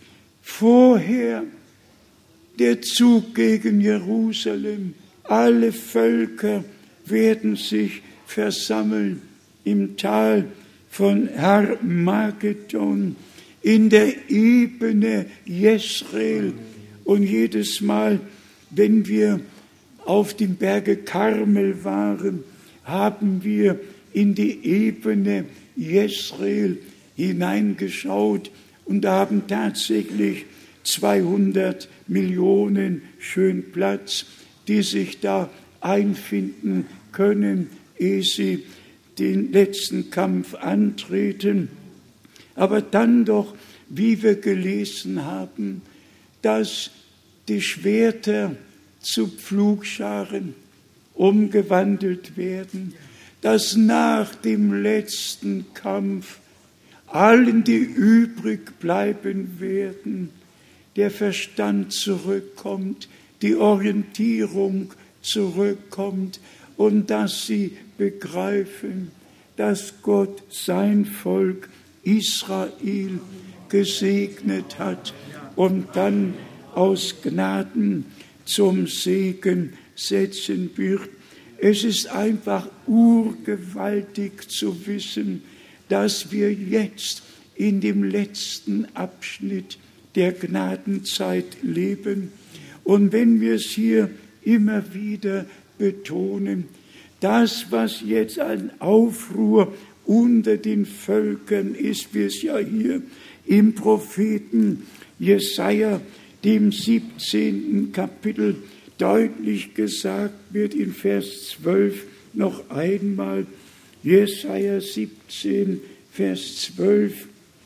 Vorher der Zug gegen Jerusalem, alle Völker werden sich versammeln im Tal von Harmagedon, in der Ebene Jesreel. Und jedes Mal, wenn wir auf dem Berge Karmel waren, haben wir in die Ebene Jesreel hineingeschaut und haben tatsächlich zweihundert Millionen schön Platz, die sich da einfinden können, ehe sie den letzten Kampf antreten. Aber dann doch, wie wir gelesen haben, dass die Schwerter zu Pflugscharen umgewandelt werden, dass nach dem letzten Kampf allen, die übrig bleiben werden, der Verstand zurückkommt, die Orientierung zurückkommt und dass sie begreifen, dass Gott sein Volk Israel gesegnet hat und dann aus Gnaden zum Segen setzen wird. Es ist einfach urgewaltig zu wissen, dass wir jetzt in dem letzten Abschnitt der Gnadenzeit leben. Und wenn wir es hier immer wieder betonen, das, was jetzt ein Aufruhr unter den Völkern ist, wie es ja hier im Propheten Jesaja, dem siebzehnten Kapitel, deutlich gesagt wird, in Vers zwölf noch einmal, Jesaja siebzehn, Vers zwölf,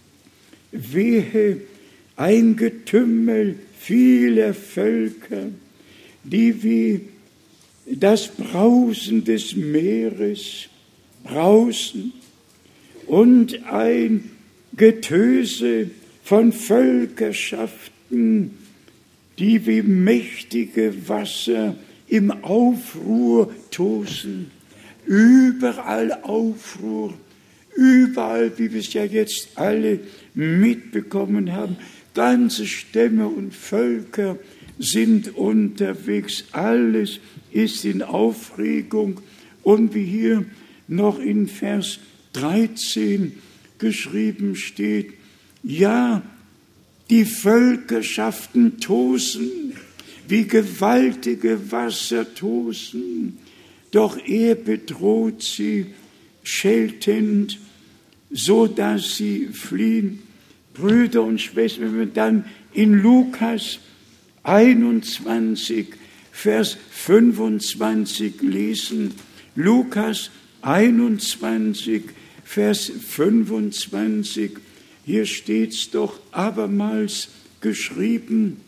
wehe, ein Getümmel vieler Völker, die wie das Brausen des Meeres brausen und ein Getöse von Völkerschaften, die wie mächtige Wasser im Aufruhr tosen. Überall Aufruhr, überall, wie wir es ja jetzt alle mitbekommen haben, ganze Stämme und Völker sind unterwegs, alles ist in Aufregung. Und wie hier noch in Vers dreizehn geschrieben steht, ja, die Völkerschaften tosen, wie gewaltige Wasser tosen, doch er bedroht sie scheltend, so dass sie fliehen. Brüder und Schwestern, wenn wir dann in Lukas einundzwanzig, Vers fünfundzwanzig lesen, Lukas einundzwanzig, Vers fünfundzwanzig, hier steht's doch abermals geschrieben,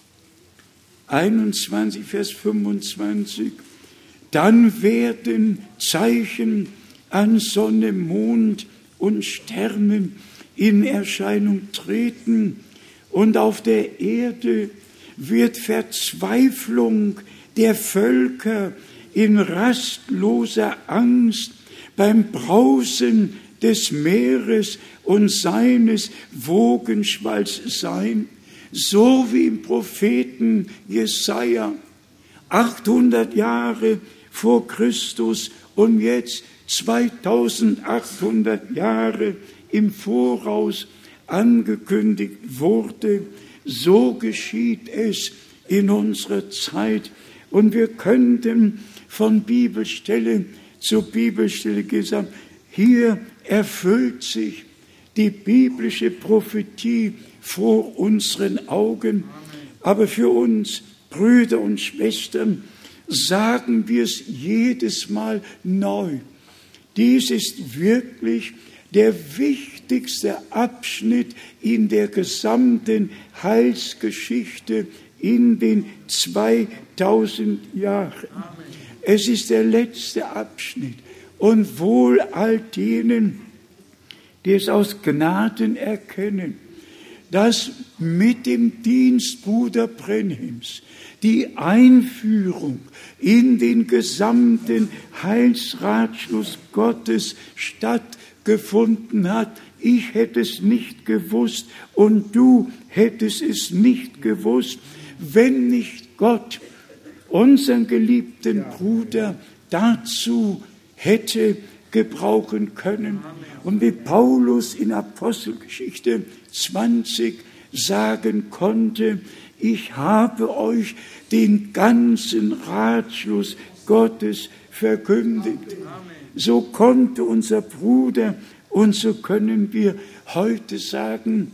einundzwanzig, Vers fünfundzwanzig, dann werden Zeichen an Sonne, Mond und Sternen in Erscheinung treten und auf der Erde wird Verzweiflung der Völker in rastloser Angst beim Brausen des Meeres und seines Wogenschwalls sein, so wie im Propheten Jesaja achthundert Jahre vor Christus und jetzt zweitausendachthundert Jahre im Voraus angekündigt wurde. So geschieht es in unserer Zeit. Und wir könnten von Bibelstelle zu Bibelstelle gesagt, hier erfüllt sich die biblische Prophetie vor unseren Augen. Aber für uns, Brüder und Schwestern, sagen wir es jedes Mal neu. Dies ist wirklich der wichtigste Abschnitt in der gesamten Heilsgeschichte in den zweitausend Jahren. Es ist der letzte Abschnitt. Und wohl all denen, die es aus Gnaden erkennen, dass mit dem Dienst Bruder Brenhims die Einführung in den gesamten Heilsratschluss Gottes stattgefunden hat. Ich hätte es nicht gewusst und du hättest es nicht gewusst, wenn nicht Gott unseren geliebten Bruder dazu hätte gebrauchen können. Und wie Paulus in Apostelgeschichte zwanzig sagen konnte, ich habe euch den ganzen Ratschluss Gottes verkündigt. So konnte unser Bruder und so können wir heute sagen,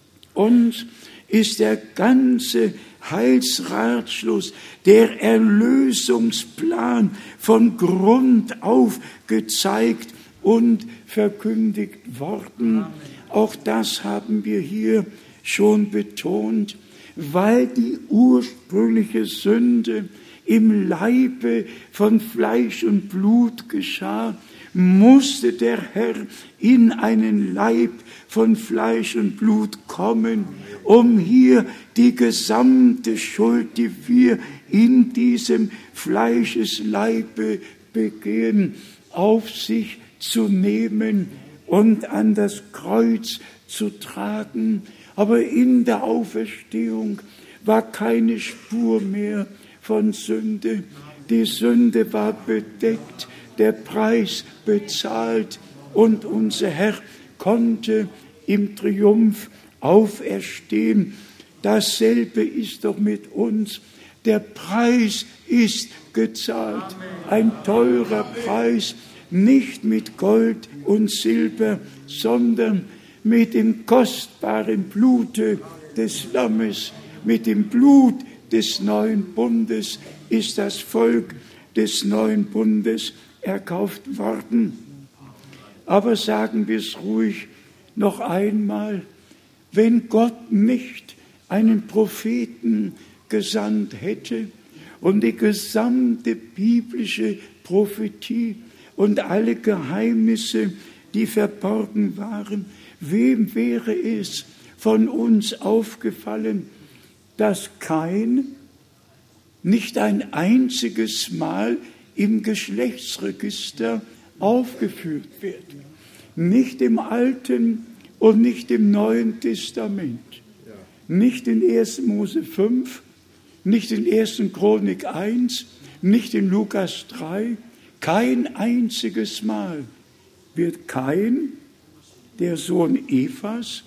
uns ist der ganze Heilsratschluss, der Erlösungsplan von Grund auf gezeigt und verkündigt worden. Auch das haben wir hier schon betont, weil die ursprüngliche Sünde im Leibe von Fleisch und Blut geschah, musste der Herr in einen Leib von Fleisch und Blut kommen, um hier die gesamte Schuld, die wir in diesem Fleischesleibe begehen, auf sich zu nehmen und an das Kreuz zu tragen. Aber in der Auferstehung war keine Spur mehr von Sünde. Die Sünde war bedeckt, der Preis bezahlt und unser Herr konnte im Triumph auferstehen. Dasselbe ist doch mit uns. Der Preis ist gezahlt. Ein teurer Preis, nicht mit Gold und Silber, sondern mit dem kostbaren Blute des Lammes, mit dem Blut des neuen Bundes ist das Volk des neuen Bundes erkauft worden. Aber sagen wir es ruhig noch einmal, wenn Gott nicht einen Propheten gesandt hätte und die gesamte biblische Prophetie und alle Geheimnisse, die verborgen waren, wem wäre es von uns aufgefallen, dass Kain nicht ein einziges Mal im Geschlechtsregister aufgeführt wird? Nicht im Alten und nicht im Neuen Testament. Nicht in ersten Mose fünf, nicht in ersten Chronik eins, nicht in Lukas drei. Kein einziges Mal wird Kain, der Sohn Evas,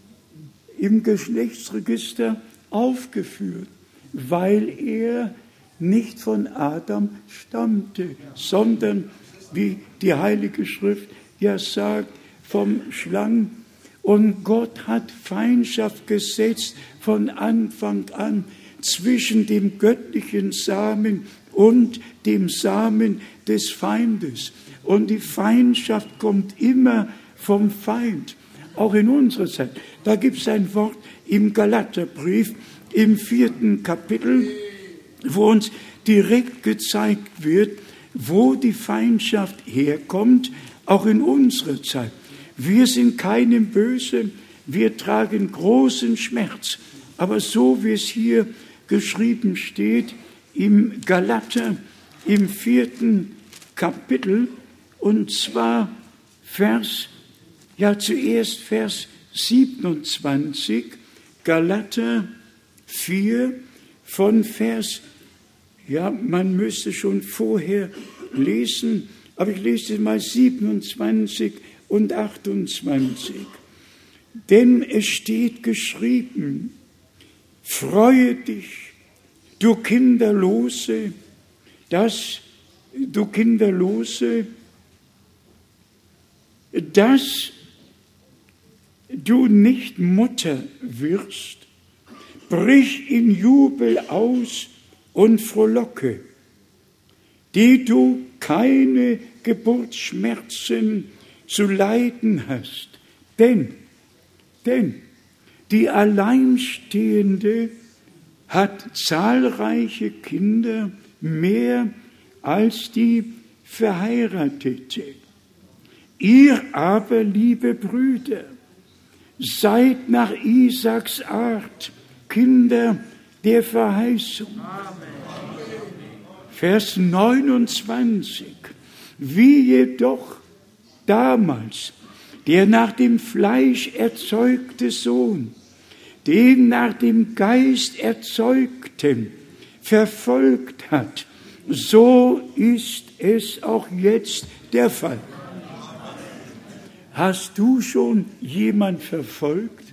im Geschlechtsregister aufgeführt, weil er nicht von Adam stammte, sondern wie die Heilige Schrift ja sagt, vom Schlangen. Und Gott hat Feindschaft gesetzt von Anfang an zwischen dem göttlichen Samen und dem Samen des Feindes. Und die Feindschaft kommt immer vom Feind, auch in unserer Zeit. Da gibt es ein Wort im Galaterbrief, im vierten Kapitel, wo uns direkt gezeigt wird, wo die Feindschaft herkommt, auch in unserer Zeit. Wir sind keinem böse, wir tragen großen Schmerz. Aber so wie es hier geschrieben steht, im Galater, im vierten Kapitel, und zwar Vers, ja zuerst Vers siebenundzwanzig, Galater vier, von Vers, ja, man müsste schon vorher lesen, aber ich lese mal siebenundzwanzig und achtundzwanzig. Denn es steht geschrieben, freue dich, du Kinderlose, dass du Kinderlose, dass du nicht Mutter wirst, brich in Jubel aus und frohlocke, die du keine Geburtsschmerzen zu leiden hast. Denn, denn die Alleinstehende hat zahlreiche Kinder, mehr als die Verheiratete. Ihr aber, liebe Brüder, seid nach Isaaks Art Kinder der Verheißung. Vers neunundzwanzig. Wie jedoch damals der nach dem Fleisch erzeugte Sohn den nach dem Geist erzeugten verfolgt hat, so ist es auch jetzt der Fall. Hast du schon jemand verfolgt?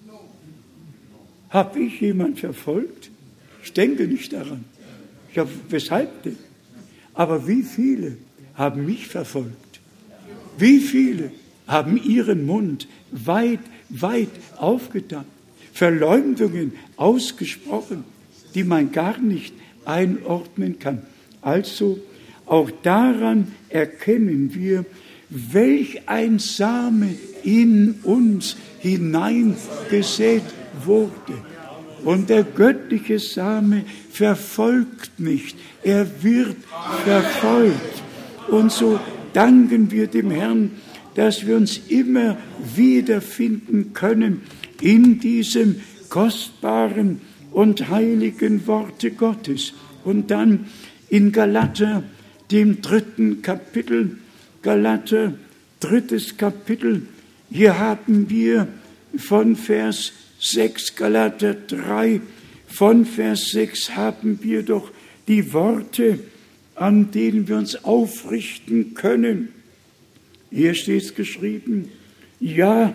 Habe ich jemand verfolgt? Ich denke nicht daran. Ja, weshalb denn? Aber wie viele haben mich verfolgt? Wie viele haben ihren Mund weit, weit aufgetan? Verleumdungen ausgesprochen, die man gar nicht einordnen kann. Also auch daran erkennen wir, welch ein Same in uns hineingesät wurde. Und der göttliche Same verfolgt nicht, er wird verfolgt. Und so danken wir dem Herrn, dass wir uns immer wiederfinden können in diesem kostbaren und heiligen Worte Gottes. Und dann in Galater, dem dritten Kapitel, Galater, drittes Kapitel, hier haben wir von Vers sechs, Galater drei, von Vers sechs haben wir doch die Worte, an denen wir uns aufrichten können. Hier steht es geschrieben, ja,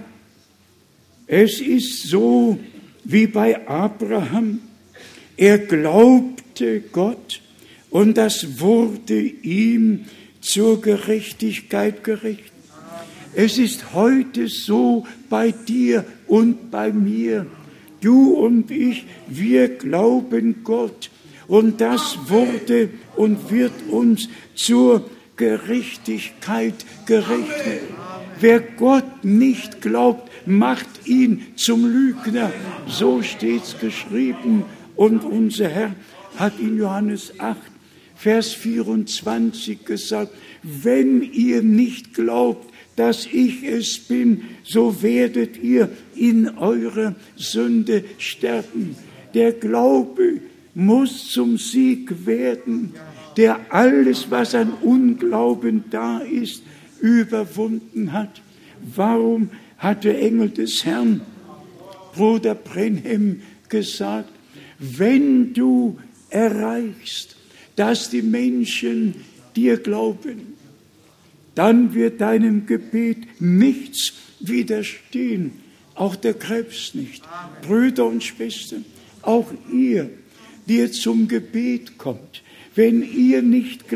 es ist so wie bei Abraham. Er glaubte Gott und das wurde ihm zur Gerechtigkeit gerechnet. Es ist heute so bei dir und bei mir. Du und ich, wir glauben Gott und das wurde und wird uns zur Gerechtigkeit gerechnet. Wer Gott nicht glaubt, macht ihn zum Lügner. So steht's geschrieben. Und unser Herr hat in Johannes acht, Vers vierundzwanzig gesagt, wenn ihr nicht glaubt, dass ich es bin, so werdet ihr in eurer Sünde sterben. Der Glaube muss zum Sieg werden, der alles, was an Unglauben da ist, überwunden hat. Warum hat der Engel des Herrn, Bruder Brenhem, gesagt, wenn du erreichst, dass die Menschen dir glauben, dann wird deinem Gebet nichts widerstehen, auch der Krebs nicht. Brüder und Schwestern, auch ihr, die ihr zum Gebet kommt, wenn ihr nicht glaubt,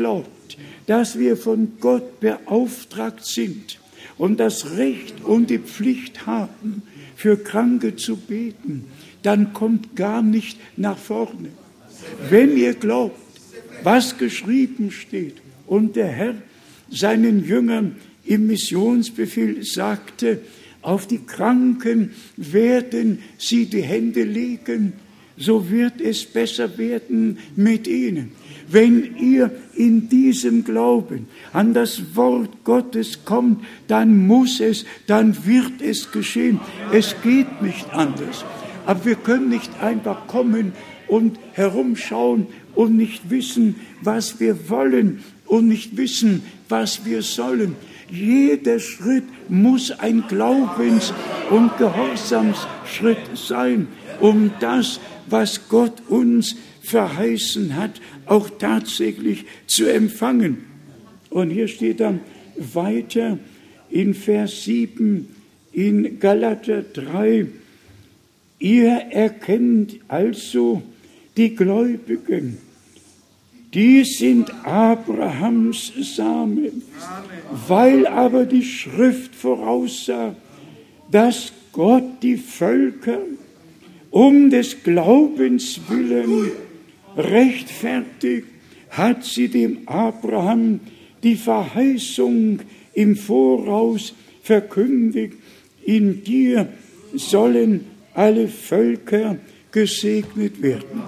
glaubt, dass wir von Gott beauftragt sind und das Recht und die Pflicht haben, für Kranke zu beten, dann kommt gar nicht nach vorne. Wenn ihr glaubt, was geschrieben steht und der Herr seinen Jüngern im Missionsbefehl sagte, auf die Kranken werden sie die Hände legen, so wird es besser werden mit ihnen. Wenn ihr in diesem Glauben an das Wort Gottes kommt, dann muss es, dann wird es geschehen. Es geht nicht anders. Aber wir können nicht einfach kommen und herumschauen und nicht wissen, was wir wollen und nicht wissen, was wir sollen. Jeder Schritt muss ein Glaubens- und Gehorsamsschritt sein, um das, was Gott uns verheißen hat, auch tatsächlich zu empfangen. Und hier steht dann weiter in Vers sieben in Galater drei, ihr erkennt also die Gläubigen, die sind Abrahams Samen, weil aber die Schrift voraussah, dass Gott die Völker um des Glaubens willen rechtfertigt, hat sie dem Abraham die Verheißung im Voraus verkündigt, in dir sollen alle Völker gesegnet werden.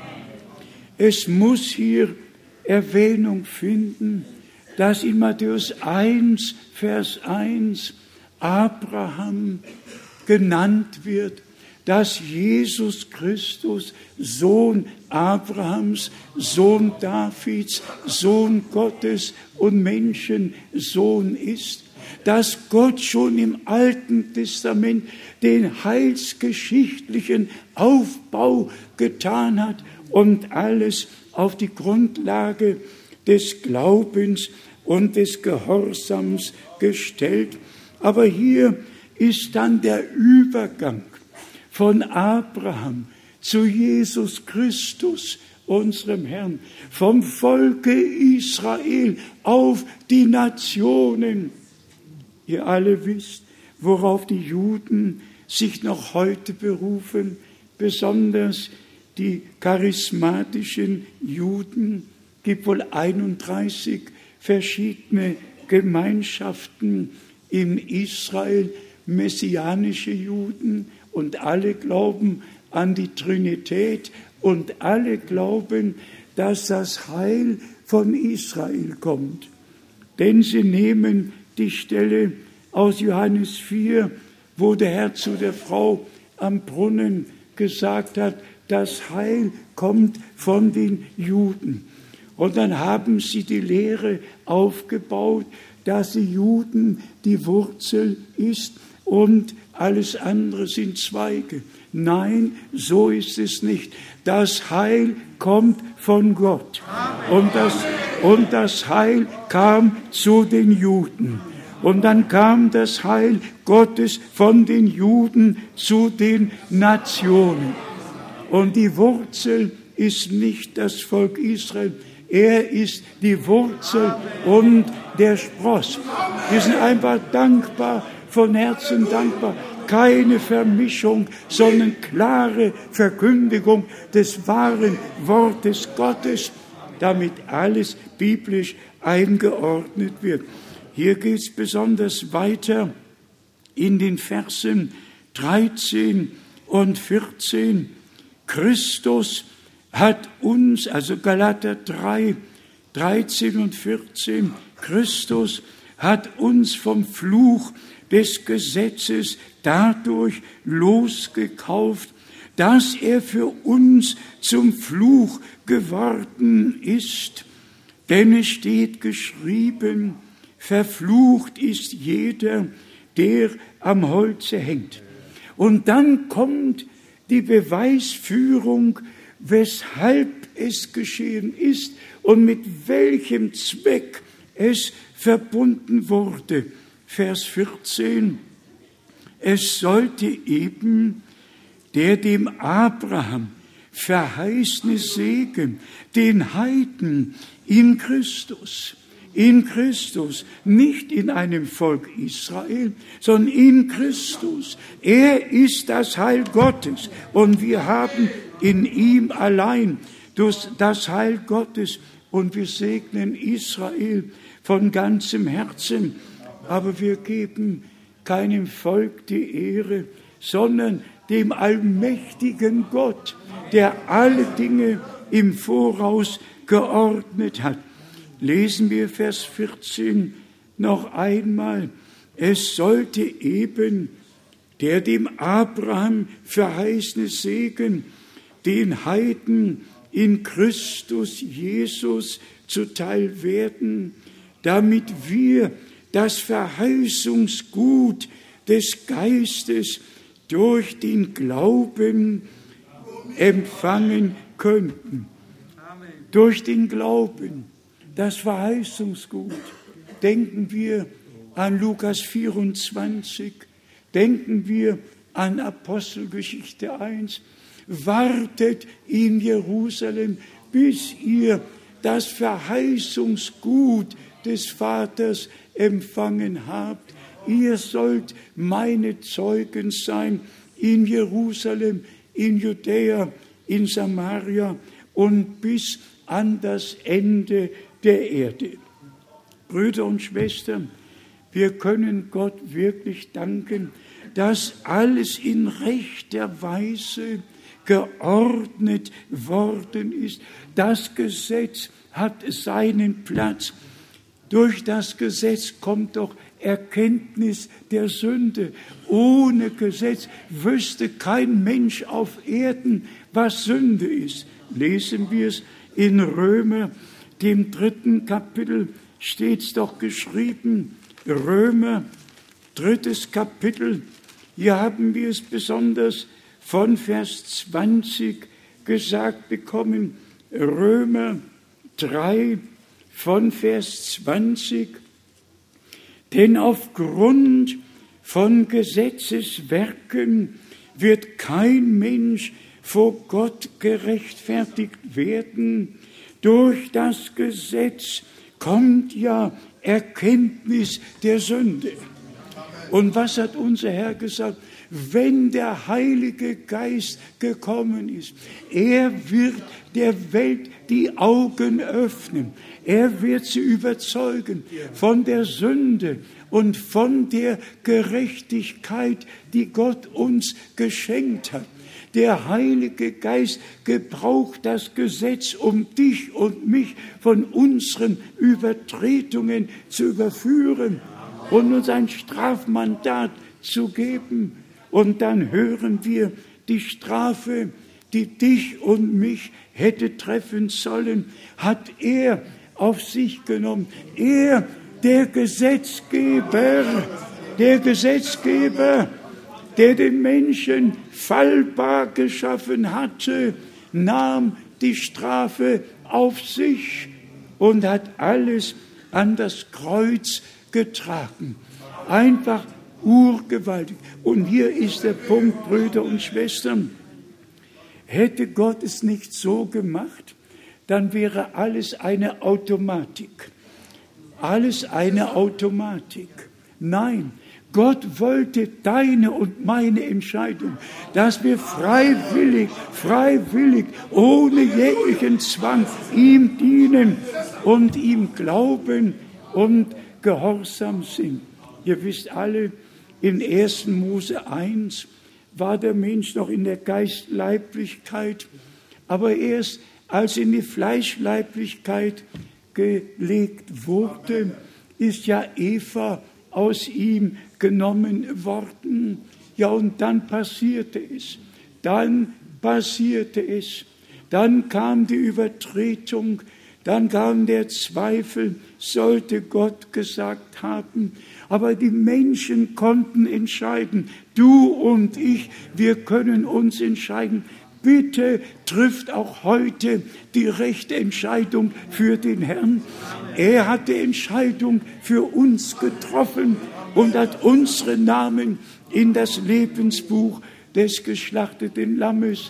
Es muss hier Erwähnung finden, dass in Matthäus eins, Vers eins Abraham genannt wird, dass Jesus Christus Sohn Abrahams, Sohn Davids, Sohn Gottes und Menschensohn ist, dass Gott schon im Alten Testament den heilsgeschichtlichen Aufbau getan hat und alles auf die Grundlage des Glaubens und des Gehorsams gestellt. Aber hier ist dann der Übergang von Abraham zu Jesus Christus, unserem Herrn, vom Volke Israel auf die Nationen. Ihr alle wisst, worauf die Juden sich noch heute berufen, besonders die charismatischen Juden. Es gibt wohl einunddreißig verschiedene Gemeinschaften in Israel, messianische Juden, und alle glauben an die Trinität und alle glauben, dass das Heil von Israel kommt. Denn sie nehmen die Stelle aus Johannes vier, wo der Herr zu der Frau am Brunnen gesagt hat, das Heil kommt von den Juden. Und dann haben sie die Lehre aufgebaut, dass die Juden die Wurzel ist und alles andere sind Zweige. Nein, so ist es nicht. Das Heil kommt von Gott. Und das, und das Heil kam zu den Juden. Und dann kam das Heil Gottes von den Juden zu den Nationen. Und die Wurzel ist nicht das Volk Israel. Er ist die Wurzel und der Spross. Wir sind einfach dankbar, von Herzen dankbar. Keine Vermischung, sondern klare Verkündigung des wahren Wortes Gottes, damit alles biblisch eingeordnet wird. Hier geht es besonders weiter in den Versen dreizehn und vierzehn. Christus hat uns, also Galater drei, dreizehn und vierzehn, Christus hat uns vom Fluch des Gesetzes dadurch losgekauft, dass er für uns zum Fluch geworden ist. Denn es steht geschrieben, verflucht ist jeder, der am Holze hängt. Und dann kommt die Beweisführung, weshalb es geschehen ist und mit welchem Zweck es verbunden wurde. Vers vierzehn, es sollte eben der dem Abraham verheißene Segen den Heiden in Christus. In Christus, nicht in einem Volk Israel, sondern in Christus. Er ist das Heil Gottes und wir haben in ihm allein durch das Heil Gottes und wir segnen Israel von ganzem Herzen. Aber wir geben keinem Volk die Ehre, sondern dem allmächtigen Gott, der alle Dinge im Voraus geordnet hat. Lesen wir Vers vierzehn noch einmal. Es sollte eben der dem Abraham verheißene Segen den Heiden in Christus Jesus zuteil werden, damit wir das Verheißungsgut des Geistes durch den Glauben empfangen könnten. Amen. Durch den Glauben. Das Verheißungsgut. Denken wir an Lukas vierundzwanzig, denken wir an Apostelgeschichte eins. Wartet in Jerusalem, bis ihr das Verheißungsgut des Vaters empfangen habt. Ihr sollt meine Zeugen sein in Jerusalem, in Judäa, in Samaria und bis an das Ende der Erde. Brüder und Schwestern, wir können Gott wirklich danken, dass alles in rechter Weise geordnet worden ist. Das Gesetz hat seinen Platz. Durch das Gesetz kommt doch Erkenntnis der Sünde. Ohne Gesetz wüsste kein Mensch auf Erden, was Sünde ist. Lesen wir es in Römer, dem dritten Kapitel, steht es doch geschrieben. Römer, drittes Kapitel. Hier haben wir es besonders von Vers zwanzig gesagt bekommen. Römer drei, von Vers zwanzig. Denn aufgrund von Gesetzeswerken wird kein Mensch vor Gott gerechtfertigt werden. Durch das Gesetz kommt ja Erkenntnis der Sünde. Und was hat unser Herr gesagt? Wenn der Heilige Geist gekommen ist, er wird der Welt die Augen öffnen. Er wird sie überzeugen von der Sünde und von der Gerechtigkeit, die Gott uns geschenkt hat. Der Heilige Geist gebraucht das Gesetz, um dich und mich von unseren Übertretungen zu überführen und uns ein Strafmandat zu geben. Und dann hören wir, die Strafe, die dich und mich hätte treffen sollen, hat er auf sich genommen. Er, der Gesetzgeber, der Gesetzgeber, der den Menschen fallbar geschaffen hatte, nahm die Strafe auf sich und hat alles an das Kreuz getragen. Einfach urgewaltig. Und hier ist der Punkt, Brüder und Schwestern. Hätte Gott es nicht so gemacht, dann wäre alles eine Automatik. Alles eine Automatik. Nein, Gott wollte deine und meine Entscheidung, dass wir freiwillig, freiwillig, ohne jeglichen Zwang ihm dienen und ihm glauben und gehorsam sind. Ihr wisst alle, in ersten Mose eins war der Mensch noch in der Geistleiblichkeit, aber erst als in die Fleischleiblichkeit gelegt wurde, ist ja Eva aus ihm genommen worden. Ja, und dann passierte es. Dann passierte es. Dann kam die Übertretung, dann kam der Zweifel, sollte Gott gesagt haben. Aber die Menschen konnten entscheiden. Du und ich, wir können uns entscheiden. Bitte trifft auch heute die rechte Entscheidung für den Herrn. Er hat die Entscheidung für uns getroffen und hat unsere Namen in das Lebensbuch des geschlachteten Lammes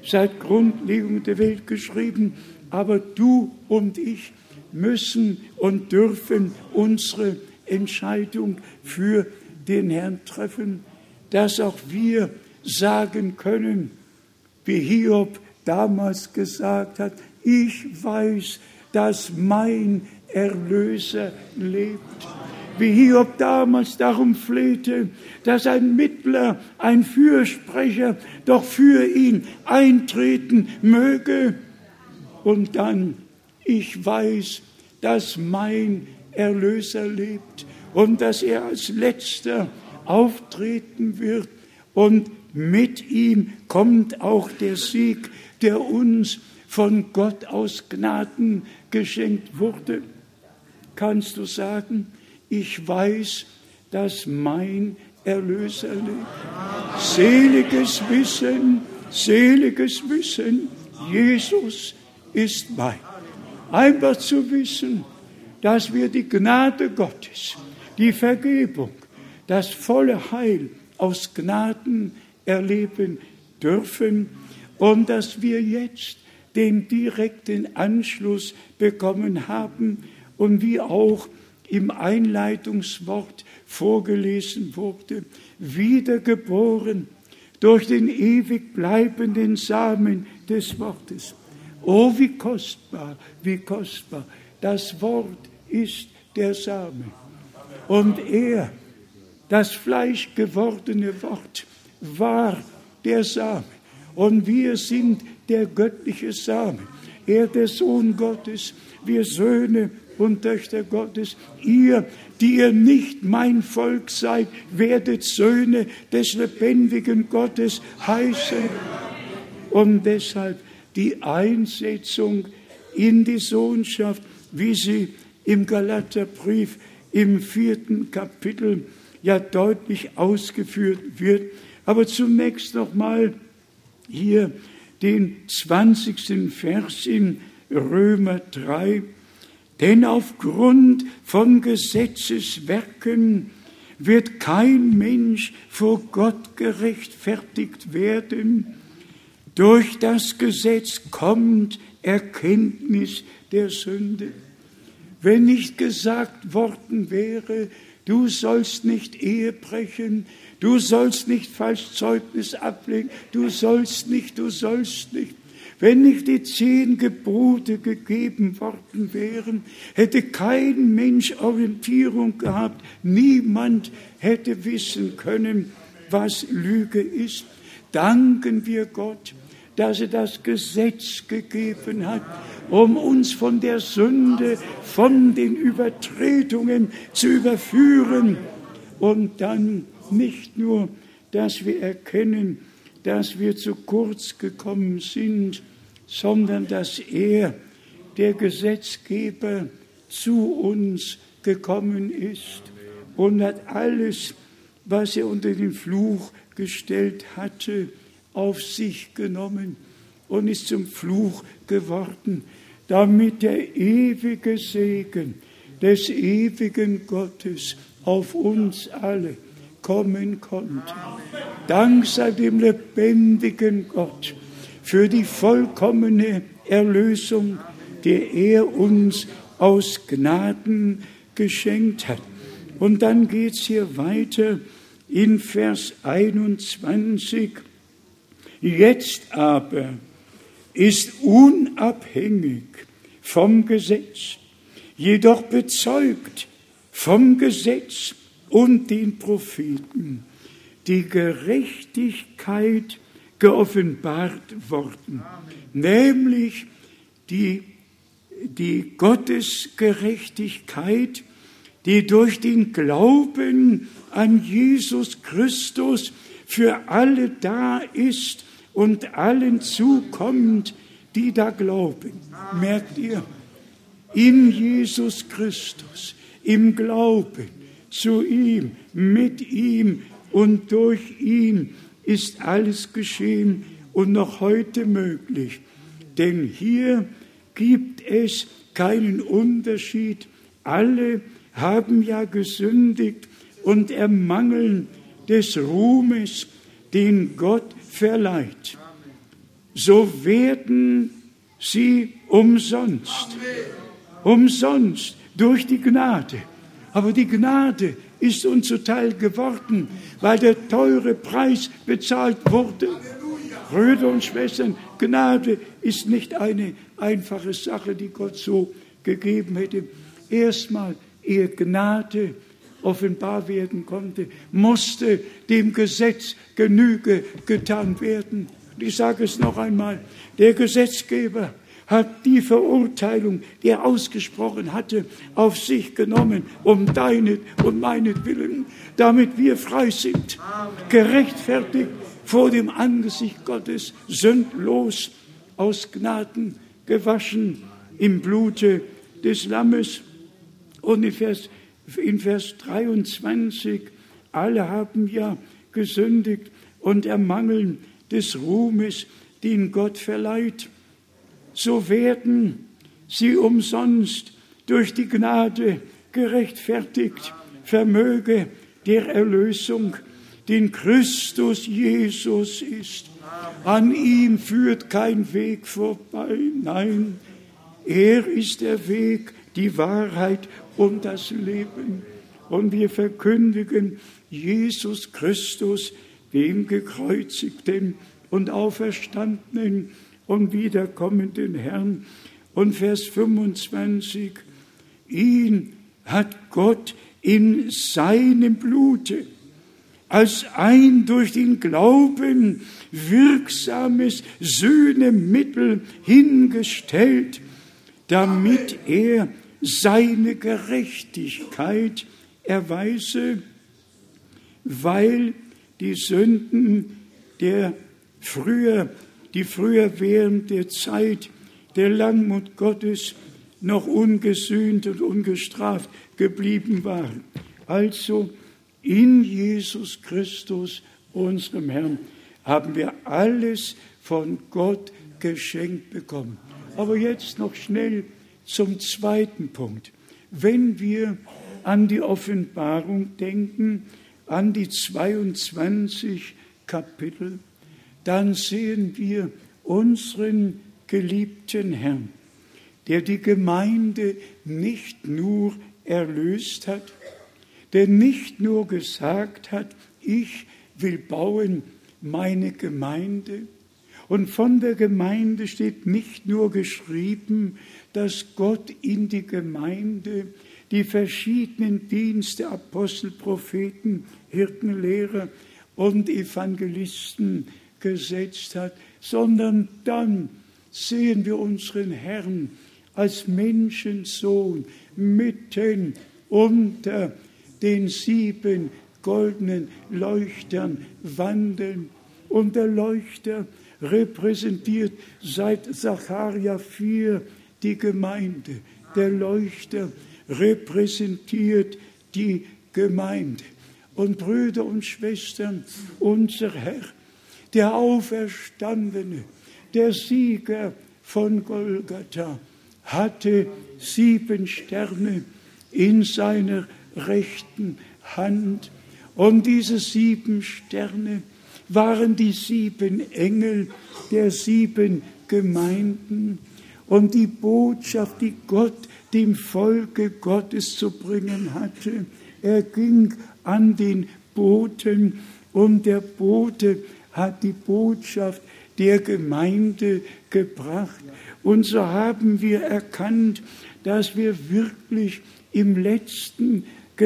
seit Grundlegung der Welt geschrieben. Aber du und ich müssen und dürfen unsere Entscheidung für den Herrn treffen, dass auch wir sagen können, wie Hiob damals gesagt hat, ich weiß, dass mein Erlöser lebt. Wie Hiob damals darum flehte, dass ein Mittler, ein Fürsprecher doch für ihn eintreten möge. Und dann, ich weiß, dass mein Erlöser lebt und dass er als Letzter auftreten wird. Und mit ihm kommt auch der Sieg, der uns von Gott aus Gnaden geschenkt wurde. Kannst du sagen, ich weiß, dass mein Erlöser lebt. Seliges Wissen, seliges Wissen, Jesus ist mein. Einfach zu wissen, dass wir die Gnade Gottes, die Vergebung, das volle Heil aus Gnaden erleben dürfen und dass wir jetzt den direkten Anschluss bekommen haben und wie auch im Einleitungswort vorgelesen wurde, wiedergeboren durch den ewig bleibenden Samen des Wortes. Oh, wie kostbar, wie kostbar. Das Wort ist der Same. Und er, das Fleisch gewordene Wort, war der Same. Und wir sind der göttliche Same. Er, der Sohn Gottes, wir Söhne und Töchter Gottes, ihr, die ihr nicht mein Volk seid, werdet Söhne des lebendigen Gottes heißen. Und deshalb die Einsetzung in die Sohnschaft, wie sie im Galaterbrief im vierten Kapitel ja deutlich ausgeführt wird. Aber zunächst noch mal hier den zwanzigsten Vers in Römer drei. Denn aufgrund von Gesetzeswerken wird kein Mensch vor Gott gerechtfertigt werden. Durch das Gesetz kommt Erkenntnis der Sünde. Wenn nicht gesagt worden wäre, du sollst nicht Ehe brechen, du sollst nicht falsch Zeugnis ablegen, du sollst nicht, du sollst nicht. Wenn nicht die zehn Gebote gegeben worden wären, hätte kein Mensch Orientierung gehabt, niemand hätte wissen können, was Lüge ist. Danken wir Gott, dass er das Gesetz gegeben hat, um uns von der Sünde, von den Übertretungen zu überführen. Und dann nicht nur, dass wir erkennen, dass wir zu kurz gekommen sind, sondern dass er, der Gesetzgeber, zu uns gekommen ist und hat alles, was er unter den Fluch gestellt hatte, auf sich genommen und ist zum Fluch geworden, damit der ewige Segen des ewigen Gottes auf uns alle kommen konnte. Dank sei dem lebendigen Gott für die vollkommene Erlösung, die er uns aus Gnaden geschenkt hat. Und dann geht es hier weiter in Vers einundzwanzig. Jetzt aber ist unabhängig vom Gesetz, jedoch bezeugt vom Gesetz und den Propheten die Gerechtigkeit geoffenbart worden, nämlich die, die Gottesgerechtigkeit, die durch den Glauben an Jesus Christus für alle da ist und allen zukommt, die da glauben. Merkt ihr? In Jesus Christus, im Glauben zu ihm, mit ihm und durch ihn ist alles geschehen und noch heute möglich. Denn hier gibt es keinen Unterschied. Alle haben ja gesündigt und ermangeln des Ruhmes, den Gott verleiht. so werden sie umsonst, umsonst durch die Gnade. Aber die Gnade ist uns zuteil geworden, weil der teure Preis bezahlt wurde. Brüder und Schwestern, Gnade ist nicht eine einfache Sache, die Gott so gegeben hätte. Erstmal, ehe Gnade offenbar werden konnte, musste dem Gesetz Genüge getan werden. Und ich sage es noch einmal, der Gesetzgeber hat die Verurteilung, die er ausgesprochen hatte, auf sich genommen, um deinet und meinetwillen, damit wir frei sind, gerechtfertigt vor dem Angesicht Gottes, sündlos, aus Gnaden gewaschen im Blute des Lammes. Und in Vers, in Vers dreiundzwanzig, alle haben ja gesündigt und ermangeln des Ruhmes, den Gott verleiht. So werden sie umsonst durch die Gnade gerechtfertigt, vermöge der Erlösung, den Christus Jesus ist. An ihm führt kein Weg vorbei, nein, er ist der Weg, die Wahrheit und das Leben. Und wir verkündigen Jesus Christus, dem gekreuzigten und auferstandenen und wiederkommenden Herrn. Und Vers fünfundzwanzig, ihn hat Gott in seinem Blute als ein durch den Glauben wirksames Sühnemittel hingestellt, damit er seine Gerechtigkeit erweise, weil die Sünden der früher, die früher während der Zeit der Langmut Gottes noch ungesühnt und ungestraft geblieben waren. Also in Jesus Christus, unserem Herrn, haben wir alles von Gott geschenkt bekommen. Aber jetzt noch schnell zum zweiten Punkt. Wenn wir an die Offenbarung denken, an die zweiundzwanzig Kapitel, dann sehen wir unseren geliebten Herrn, der die Gemeinde nicht nur erlöst hat, der nicht nur gesagt hat, ich will bauen meine Gemeinde. Und von der Gemeinde steht nicht nur geschrieben, dass Gott in die Gemeinde die verschiedenen Dienste, Apostel, Propheten, Hirten, Lehrer und Evangelisten gesetzt hat, sondern dann sehen wir unseren Herrn als Menschensohn mitten unter den sieben goldenen Leuchtern wandeln. Und der Leuchter repräsentiert seit Sacharja vier die Gemeinde. Der Leuchter repräsentiert die Gemeinde. Und Brüder und Schwestern, unser Herr, der Auferstandene, der Sieger von Golgatha, hatte sieben Sterne in seiner rechten Hand. Und diese sieben Sterne waren die sieben Engel der sieben Gemeinden. Und die Botschaft, die Gott dem Volke Gottes zu bringen hatte, er ging an den Boten und der Bote hat die Botschaft der Gemeinde gebracht. Und so haben wir erkannt, dass wir wirklich im letzten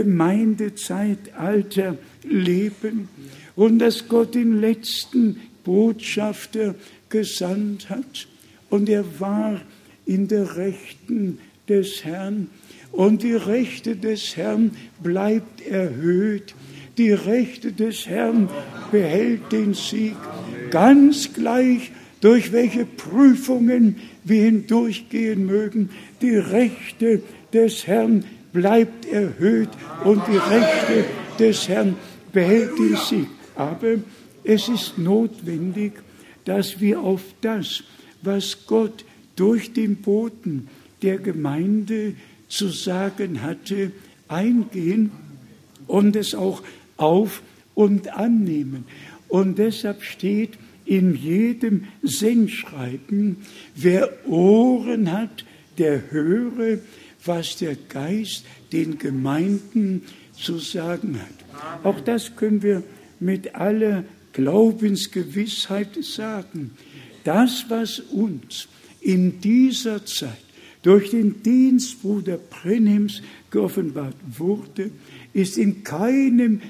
Gemeindezeitalter leben und dass Gott den letzten Botschafter gesandt hat. Und er war in der Rechten des Herrn. Und die Rechte des Herrn bleibt erhöht. Die Rechte des Herrn behält den Sieg. Ganz gleich, durch welche Prüfungen wir hindurchgehen mögen. Die Rechte des Herrn bleibt erhöht und die Rechte des Herrn behält den Sieg. Aber es ist notwendig, dass wir auf das, was Gott durch den Boten der Gemeinde zu sagen hatte, eingehen und es auch auf und annehmen. Und deshalb steht in jedem Sendschreiben, wer Ohren hat, der höre, was der Geist den Gemeinden zu sagen hat. Auch das können wir mit aller Glaubensgewissheit sagen. Das, was uns in dieser Zeit durch den Dienst Bruder Brenhims geoffenbart wurde, ist in keinem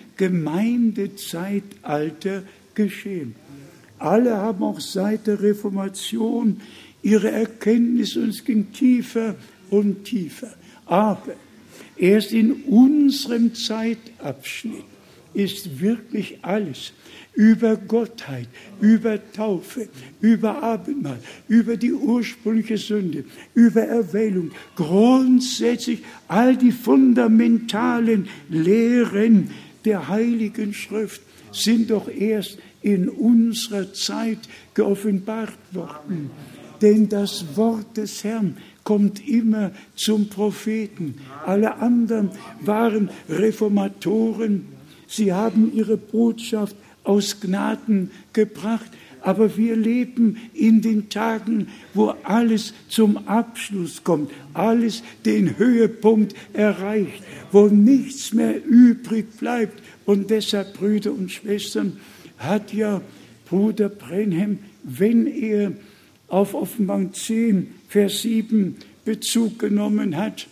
Gemeindezeitalter geschehen. Alle haben auch seit der Reformation ihre Erkenntnis, und es ging tiefer und tiefer. Aber erst in unserem Zeitabschnitt ist wirklich alles über Gottheit, über Taufe, über Abendmahl, über die ursprüngliche Sünde, über Erwählung, grundsätzlich all die fundamentalen Lehren der Heiligen Schrift sind doch erst in unserer Zeit geoffenbart worden. Denn das Wort des Herrn kommt immer zum Propheten. Alle anderen waren Reformatoren. Sie haben ihre Botschaft aus Gnaden gebracht. Aber wir leben in den Tagen, wo alles zum Abschluss kommt, alles den Höhepunkt erreicht, wo nichts mehr übrig bleibt. Und deshalb, Brüder und Schwestern, hat ja Bruder Brenhim, wenn er auf Offenbarung zehn, Vers sieben Bezug genommen hat,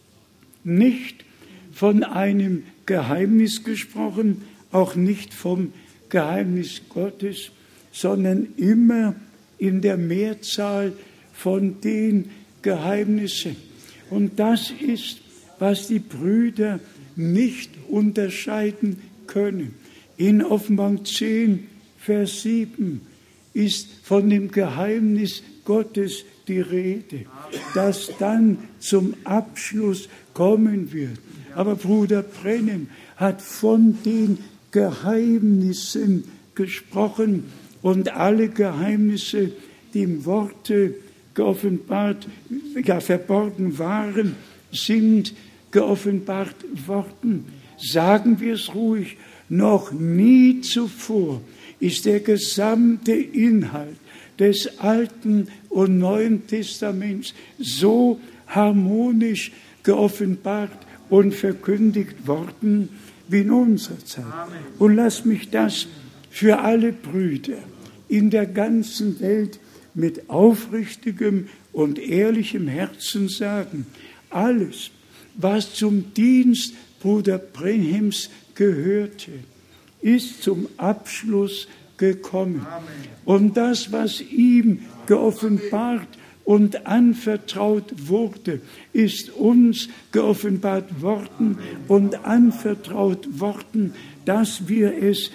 nicht von einem Geheimnis gesprochen, auch nicht vom Geheimnis Gottes, sondern immer in der Mehrzahl von den Geheimnissen. Und das ist, was die Brüder nicht unterscheiden können. In Offenbarung zehn, Vers sieben ist von dem Geheimnis Gottes die Rede, das dann zum Abschluss kommen wird. Aber Bruder Brenhim hat von den Geheimnissen gesprochen, und alle Geheimnisse, die im Worte geoffenbart, ja verborgen waren, sind geoffenbart worden. Sagen wir es ruhig, noch nie zuvor ist der gesamte Inhalt des Alten und Neuen Testaments so harmonisch geoffenbart und verkündigt worden wie in unserer Zeit. Und lass mich das für alle Brüder in der ganzen Welt mit aufrichtigem und ehrlichem Herzen sagen: Alles, was zum Dienst Bruder Brenhims gehörte, ist zum Abschluss gekommen. Und das, was ihm geoffenbart und anvertraut wurde, ist uns geoffenbart worden und anvertraut worden, dass wir es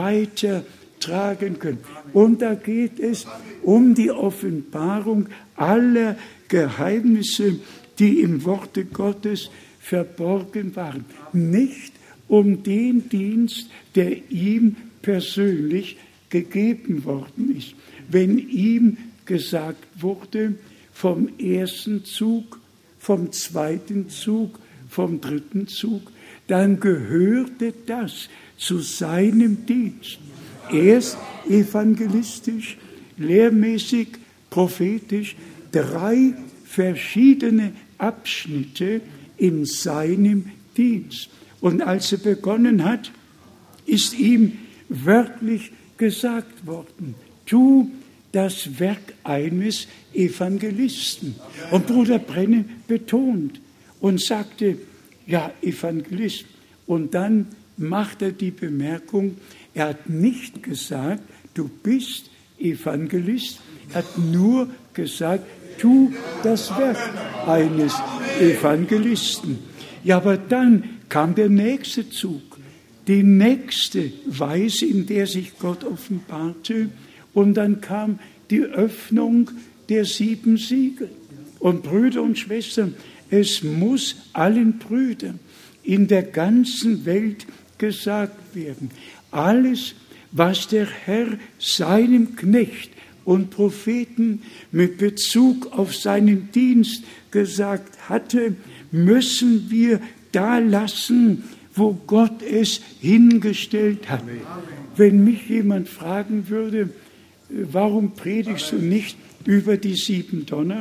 weitertragen können. Und da geht es um die Offenbarung aller Geheimnisse, die im Worte Gottes verborgen waren. Nicht um den Dienst, der ihm persönlich gegeben worden ist. Wenn ihm gesagt wurde, vom ersten Zug, vom zweiten Zug, vom dritten Zug, dann gehörte das zu seinem Dienst. Erst evangelistisch, lehrmäßig, prophetisch, drei verschiedene Abschnitte in seinem Dienst. Und als er begonnen hat, ist ihm wörtlich gesagt worden: Tu das Werk eines Evangelisten. Und Bruder Brenhim betont und sagte: Ja, Evangelist. Und dann macht er die Bemerkung, er hat nicht gesagt, du bist Evangelist, er hat nur gesagt, tu das Werk eines Evangelisten. Ja, aber dann kam der nächste Zug, die nächste Weise, in der sich Gott offenbarte, und dann kam die Öffnung der sieben Siegel. Und Brüder und Schwestern, es muss allen Brüdern in der ganzen Welt gesagt werden: Alles, was der Herr seinem Knecht und Propheten mit Bezug auf seinen Dienst gesagt hatte, müssen wir da lassen, wo Gott es hingestellt hat. Wenn mich jemand fragen würde, warum predigst du nicht über die sieben Donner?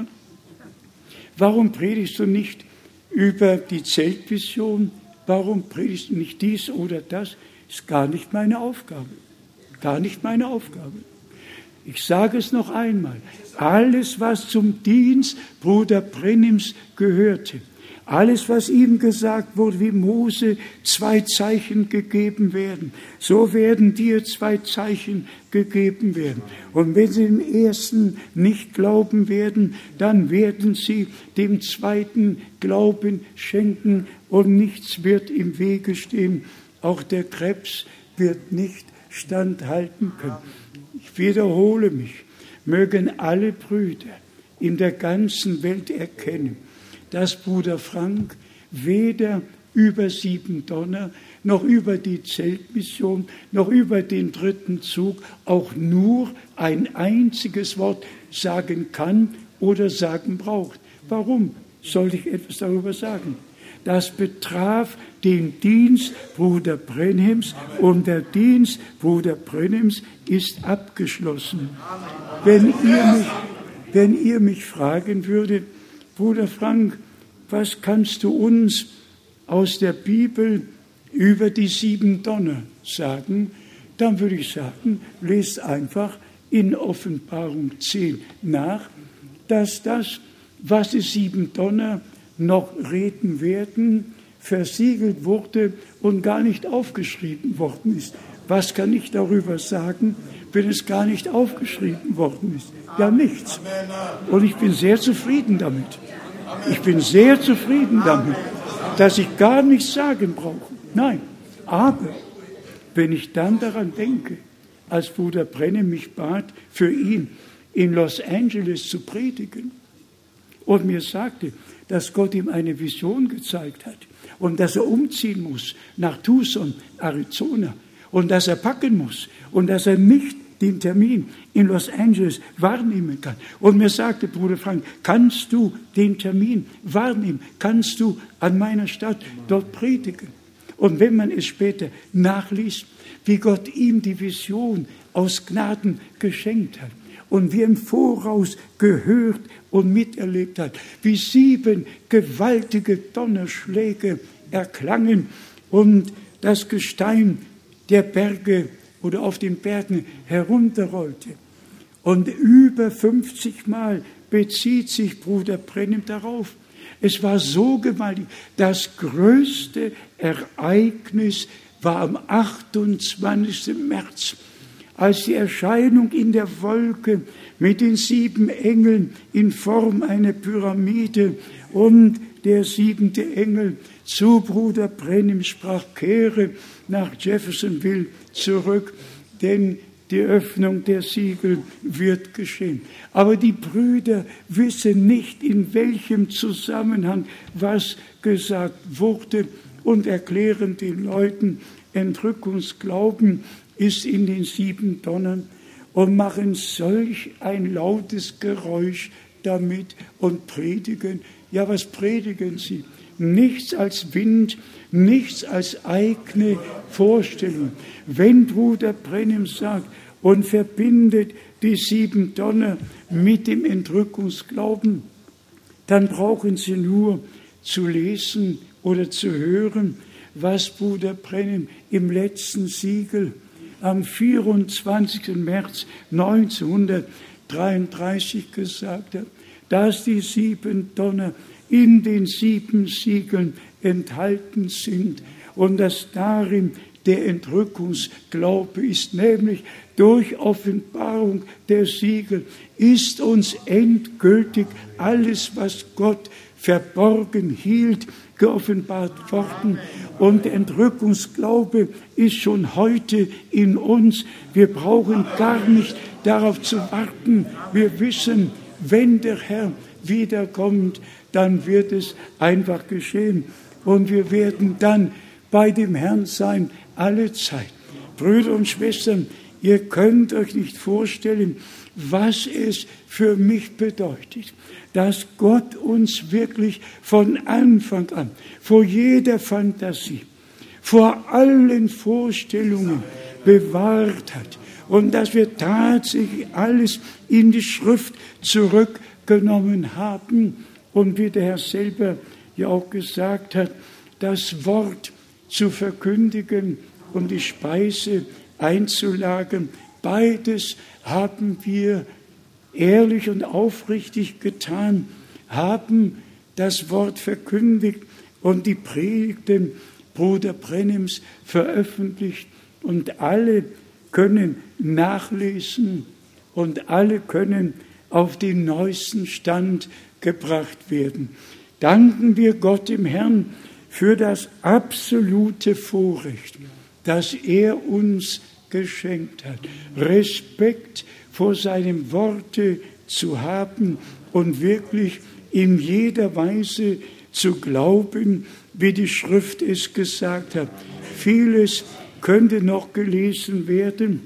Warum predigst du nicht über die Zeltvision? Warum predigst du nicht dies oder das? Ist gar nicht meine Aufgabe. Gar nicht meine Aufgabe. Ich sage es noch einmal. Alles, was zum Dienst Bruder Brennims gehörte, alles, was ihm gesagt wurde, wie Mose zwei Zeichen gegeben werden, so werden dir zwei Zeichen gegeben werden. Und wenn sie dem ersten nicht glauben werden, dann werden sie dem zweiten Glauben schenken und nichts wird im Wege stehen. Auch der Krebs wird nicht standhalten können. Ich wiederhole mich, mögen alle Brüder in der ganzen Welt erkennen, dass Bruder Frank weder über sieben Donner, noch über die Zeltmission, noch über den dritten Zug auch nur ein einziges Wort sagen kann oder sagen braucht. Warum sollte ich etwas darüber sagen? Das betraf den Dienst Bruder Brenhims und der Dienst Bruder Brenhims ist abgeschlossen. Wenn ihr mich, wenn ihr mich fragen würdet, Bruder Frank, was kannst du uns aus der Bibel über die sieben Donner sagen? Dann würde ich sagen, lest einfach in Offenbarung zehn nach, dass das, was die sieben Donner noch reden werden, versiegelt wurde und gar nicht aufgeschrieben worden ist. Was kann ich darüber sagen, wenn es gar nicht aufgeschrieben worden ist? Ja, nichts. Und ich bin sehr zufrieden damit. Ich bin sehr zufrieden damit, dass ich gar nichts sagen brauche. Nein, aber wenn ich dann daran denke, als Bruder Brennim mich bat, für ihn in Los Angeles zu predigen und mir sagte, dass Gott ihm eine Vision gezeigt hat und dass er umziehen muss nach Tucson, Arizona und dass er packen muss und dass er nicht den Termin in Los Angeles wahrnehmen kann. Und mir sagte Bruder Frank, kannst du den Termin wahrnehmen? Kannst du an meiner Stadt dort predigen? Und wenn man es später nachliest, wie Gott ihm die Vision aus Gnaden geschenkt hat und wie er im Voraus gehört und miterlebt hat, wie sieben gewaltige Donnerschläge erklangen und das Gestein der Berge oder auf den Bergen herunterrollte. Und über fünfzig Mal bezieht sich Bruder Brennim darauf. Es war so gewaltig. Das größte Ereignis war am achtundzwanzigsten März, als die Erscheinung in der Wolke mit den sieben Engeln in Form einer Pyramide und der siebente Engel zu Bruder Brennim sprach, kehre nach Jeffersonville zurück, denn die Öffnung der Siegel wird geschehen. Aber die Brüder wissen nicht, in welchem Zusammenhang was gesagt wurde und erklären den Leuten, Entrückungsglauben ist in den sieben Donnern und machen solch ein lautes Geräusch damit und predigen. Ja, was predigen sie? Nichts als Wind, nichts als eigene Vorstellung. Wenn Bruder Brennim sagt und verbindet die sieben Donner mit dem Entrückungsglauben, dann brauchen sie nur zu lesen oder zu hören, was Bruder Brennim im letzten Siegel am vierundzwanzigsten März neunzehnhundertdreiunddreißig gesagt hat, dass die sieben Donner in den sieben Siegeln enthalten sind und dass darin der Entrückungsglaube ist, nämlich durch Offenbarung der Siegel ist uns endgültig alles, was Gott verborgen hielt, geoffenbart worden. Und der Entrückungsglaube ist schon heute in uns. Wir brauchen gar nicht darauf zu warten. Wir wissen, wenn der Herr wiederkommt, dann wird es einfach geschehen. Und wir werden dann bei dem Herrn sein, alle Zeit. Brüder und Schwestern, ihr könnt euch nicht vorstellen, was es für mich bedeutet, dass Gott uns wirklich von Anfang an, vor jeder Fantasie, vor allen Vorstellungen bewahrt hat und dass wir tatsächlich alles in die Schrift zurückgenommen haben. Und wie der Herr selber ja auch gesagt hat, das Wort zu verkündigen und die Speise einzulagern, beides haben wir ehrlich und aufrichtig getan, haben das Wort verkündigt und die Predigten Bruder Brennims veröffentlicht. Und alle können nachlesen und alle können auf den neuesten Stand gebracht werden. Danken wir Gott dem Herrn für das absolute Vorrecht, das er uns geschenkt hat. Respekt vor seinem Worte zu haben und wirklich in jeder Weise zu glauben, wie die Schrift es gesagt hat. Vieles könnte noch gelesen werden.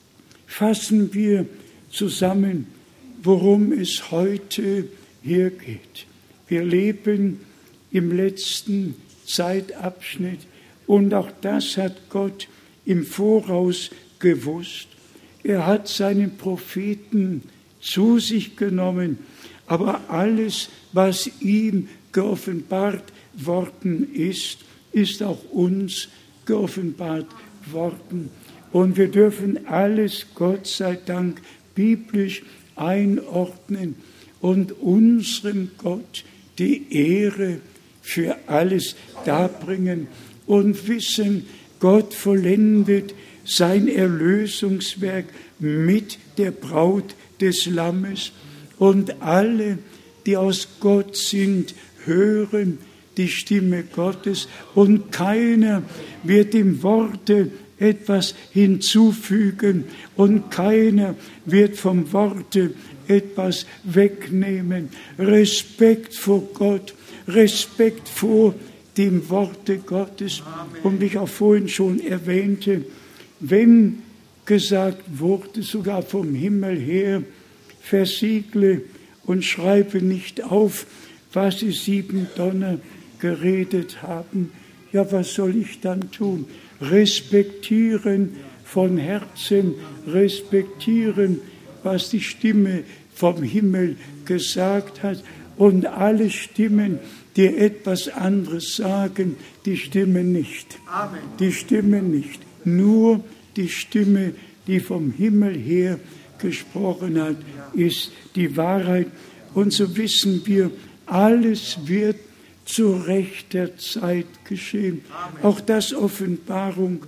Fassen wir zusammen, worum es heute hier geht. Wir leben im letzten Zeitabschnitt und auch das hat Gott im Voraus gewusst. Er hat seinen Propheten zu sich genommen, aber alles, was ihm geoffenbart worden ist, ist auch uns geoffenbart worden. Und wir dürfen alles, Gott sei Dank, biblisch einordnen und unserem Gott die Ehre für alles darbringen und wissen, Gott vollendet sein Erlösungswerk mit der Braut des Lammes und alle, die aus Gott sind, hören die Stimme Gottes und keiner wird dem Worte etwas hinzufügen und keiner wird vom Worte etwas wegnehmen. Respekt vor Gott, Respekt vor dem Worte Gottes. Und wie ich auch vorhin schon erwähnte, wenn gesagt wurde, sogar vom Himmel her, versiegle und schreibe nicht auf, was die sieben Donner geredet haben. Ja, was soll ich dann tun? Respektieren von Herzen, respektieren, was die Stimme vom Himmel gesagt hat. Und alle Stimmen, die etwas anderes sagen, die stimmen nicht. Amen. Die stimmen nicht. Nur die Stimme, die vom Himmel her gesprochen hat, ist die Wahrheit. Und so wissen wir, alles wird zu rechter Zeit geschehen. Amen. Auch dass Offenbarung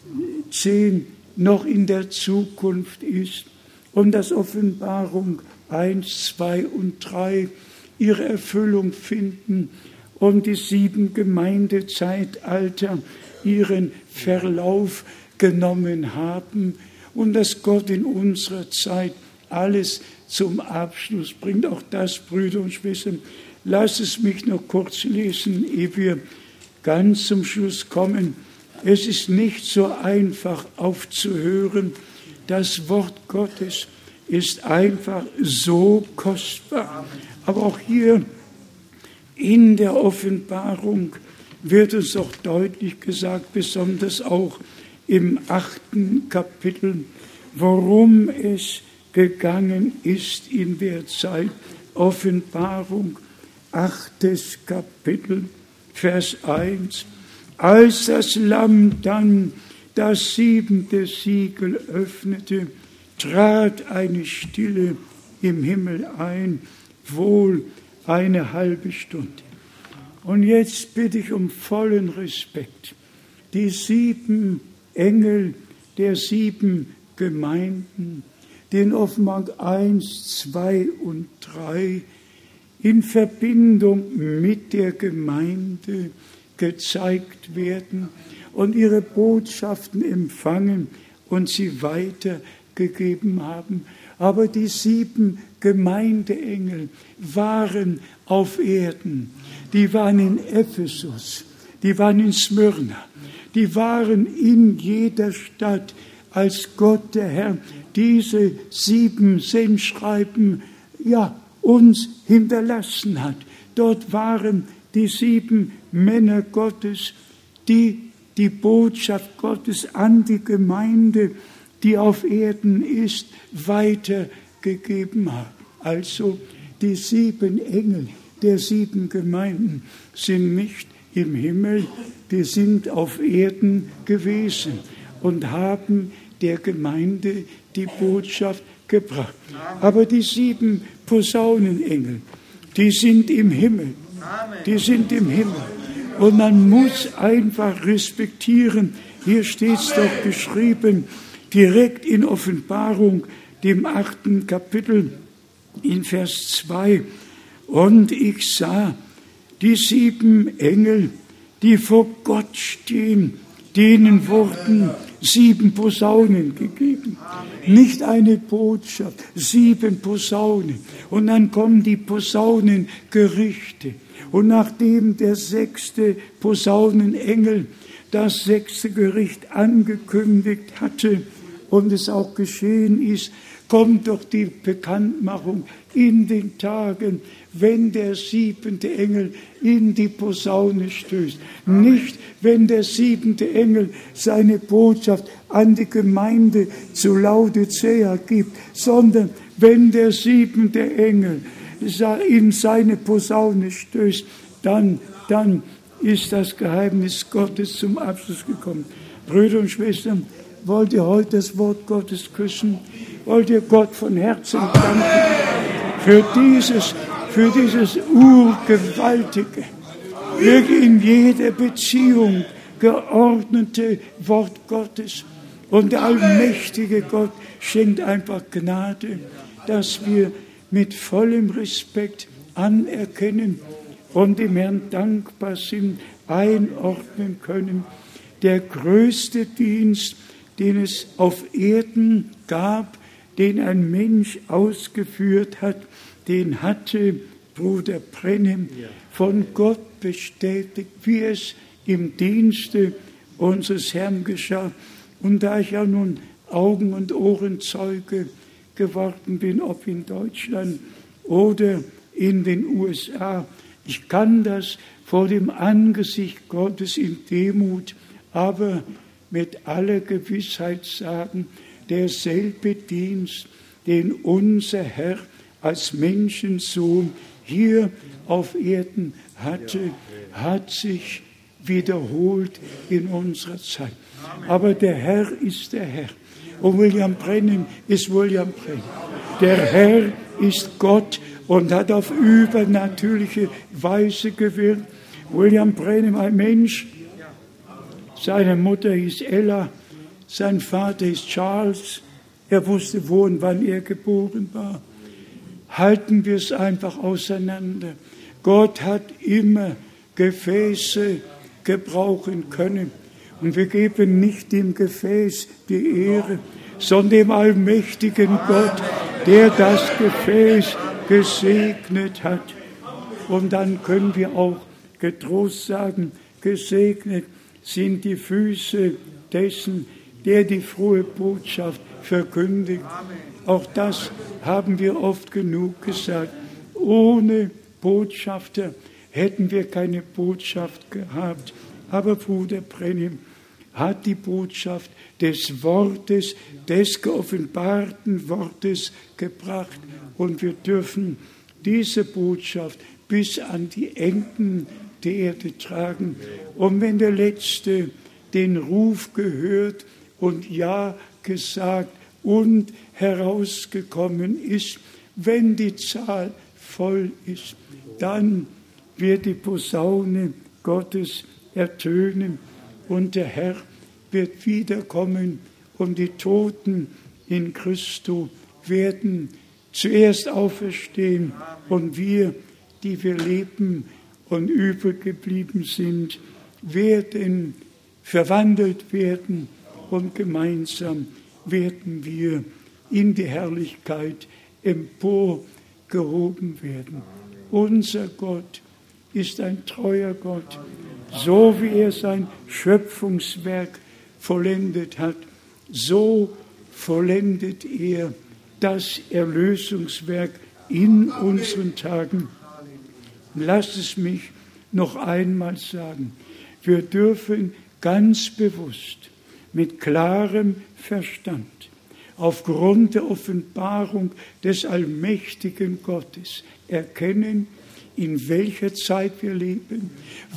zehn noch in der Zukunft ist und dass Offenbarung eins, zwei und drei ihre Erfüllung finden und die sieben Gemeindezeitalter ihren Verlauf genommen haben und dass Gott in unserer Zeit alles zum Abschluss bringt. Auch das, Brüder und Schwestern, lasst es mich noch kurz lesen, ehe wir ganz zum Schluss kommen. Es ist nicht so einfach aufzuhören. Das Wort Gottes ist einfach so kostbar. Aber auch hier in der Offenbarung wird uns auch deutlich gesagt, besonders auch im achten Kapitel, worum es gegangen ist in der Zeit. Offenbarung, achtes Kapitel, Vers eins. Als das Lamm dann das siebente Siegel öffnete, trat eine Stille im Himmel ein, wohl eine halbe Stunde. Und jetzt bitte ich um vollen Respekt. Die sieben Engel der sieben Gemeinden, die in Offenbarung eins, zwei und drei in Verbindung mit der Gemeinde gezeigt werden und ihre Botschaften empfangen und sie weitergegeben haben. Aber die sieben Gemeindeengel waren auf Erden. Die waren in Ephesus, die waren in Smyrna, die waren in jeder Stadt, als Gott, der Herr, diese sieben Sendschreiben, ja, uns hinterlassen hat. Dort waren die sieben Männer Gottes, die die Botschaft Gottes an die Gemeinde die auf Erden ist, weitergegeben haben. Also die sieben Engel der sieben Gemeinden sind nicht im Himmel, die sind auf Erden gewesen und haben der Gemeinde die Botschaft gebracht. Aber die sieben Posaunenengel, die sind im Himmel. Die sind im Himmel. Und man muss einfach respektieren, hier steht es doch geschrieben, direkt in Offenbarung, dem achten Kapitel, in Vers zwei. Und ich sah die sieben Engel, die vor Gott stehen, denen wurden sieben Posaunen gegeben. Nicht eine Botschaft, sieben Posaunen. Und dann kommen die Posaunengerichte. Und nachdem der sechste Posaunenengel das sechste Gericht angekündigt hatte und es auch geschehen ist, kommt doch die Bekanntmachung in den Tagen, wenn der siebente Engel in die Posaune stößt. Nicht, wenn der siebente Engel seine Botschaft an die Gemeinde zu Laodicea gibt, sondern wenn der siebente Engel in seine Posaune stößt, dann, dann ist das Geheimnis Gottes zum Abschluss gekommen. Brüder und Schwestern, wollt ihr heute das Wort Gottes küssen? Wollt ihr Gott von Herzen danken für dieses, für dieses urgewaltige, wirklich in jeder Beziehung geordnete Wort Gottes? Und der allmächtige Gott schenkt einfach Gnade, dass wir mit vollem Respekt anerkennen und dem Herrn dankbar sind, einordnen können. Der größte Dienst, den es auf Erden gab, den ein Mensch ausgeführt hat, den hatte Bruder Brenhem von Gott bestätigt, wie es im Dienste unseres Herrn geschah. Und da ich ja nun Augen- und Ohrenzeuge geworden bin, ob in Deutschland oder in den U S A, ich kann das vor dem Angesicht Gottes in Demut, aber mit aller Gewissheit sagen, derselbe Dienst, den unser Herr als Menschensohn hier auf Erden hatte, hat sich wiederholt in unserer Zeit. Aber der Herr ist der Herr. Und William Brennan ist William Brennan. Der Herr ist Gott und hat auf übernatürliche Weise gewirkt. William Brennan, ein Mensch, seine Mutter hieß Ella, sein Vater hieß Charles. Er wusste, wo und wann er geboren war. Halten wir es einfach auseinander. Gott hat immer Gefäße gebrauchen können. Und wir geben nicht dem Gefäß die Ehre, sondern dem allmächtigen Gott, der das Gefäß gesegnet hat. Und dann können wir auch getrost sagen, gesegnet sind die Füße dessen, der die frohe Botschaft verkündigt. Auch das haben wir oft genug gesagt. Ohne Botschafter hätten wir keine Botschaft gehabt. Aber Bruder Brennim hat die Botschaft des Wortes, des geoffenbarten Wortes gebracht. Und wir dürfen diese Botschaft bis an die Enden der Erde tragen. Und wenn der Letzte den Ruf gehört und Ja gesagt und herausgekommen ist, wenn die Zahl voll ist, dann wird die Posaune Gottes ertönen und der Herr wird wiederkommen und die Toten in Christo werden zuerst auferstehen und wir, die wir leben und übergeblieben sind, werden verwandelt werden und gemeinsam werden wir in die Herrlichkeit emporgehoben werden. Unser Gott ist ein treuer Gott, so wie er sein Schöpfungswerk vollendet hat, so vollendet er das Erlösungswerk in unseren Tagen. Lass es mich noch einmal sagen. Wir dürfen ganz bewusst, mit klarem Verstand aufgrund der Offenbarung des allmächtigen Gottes erkennen, in welcher Zeit wir leben,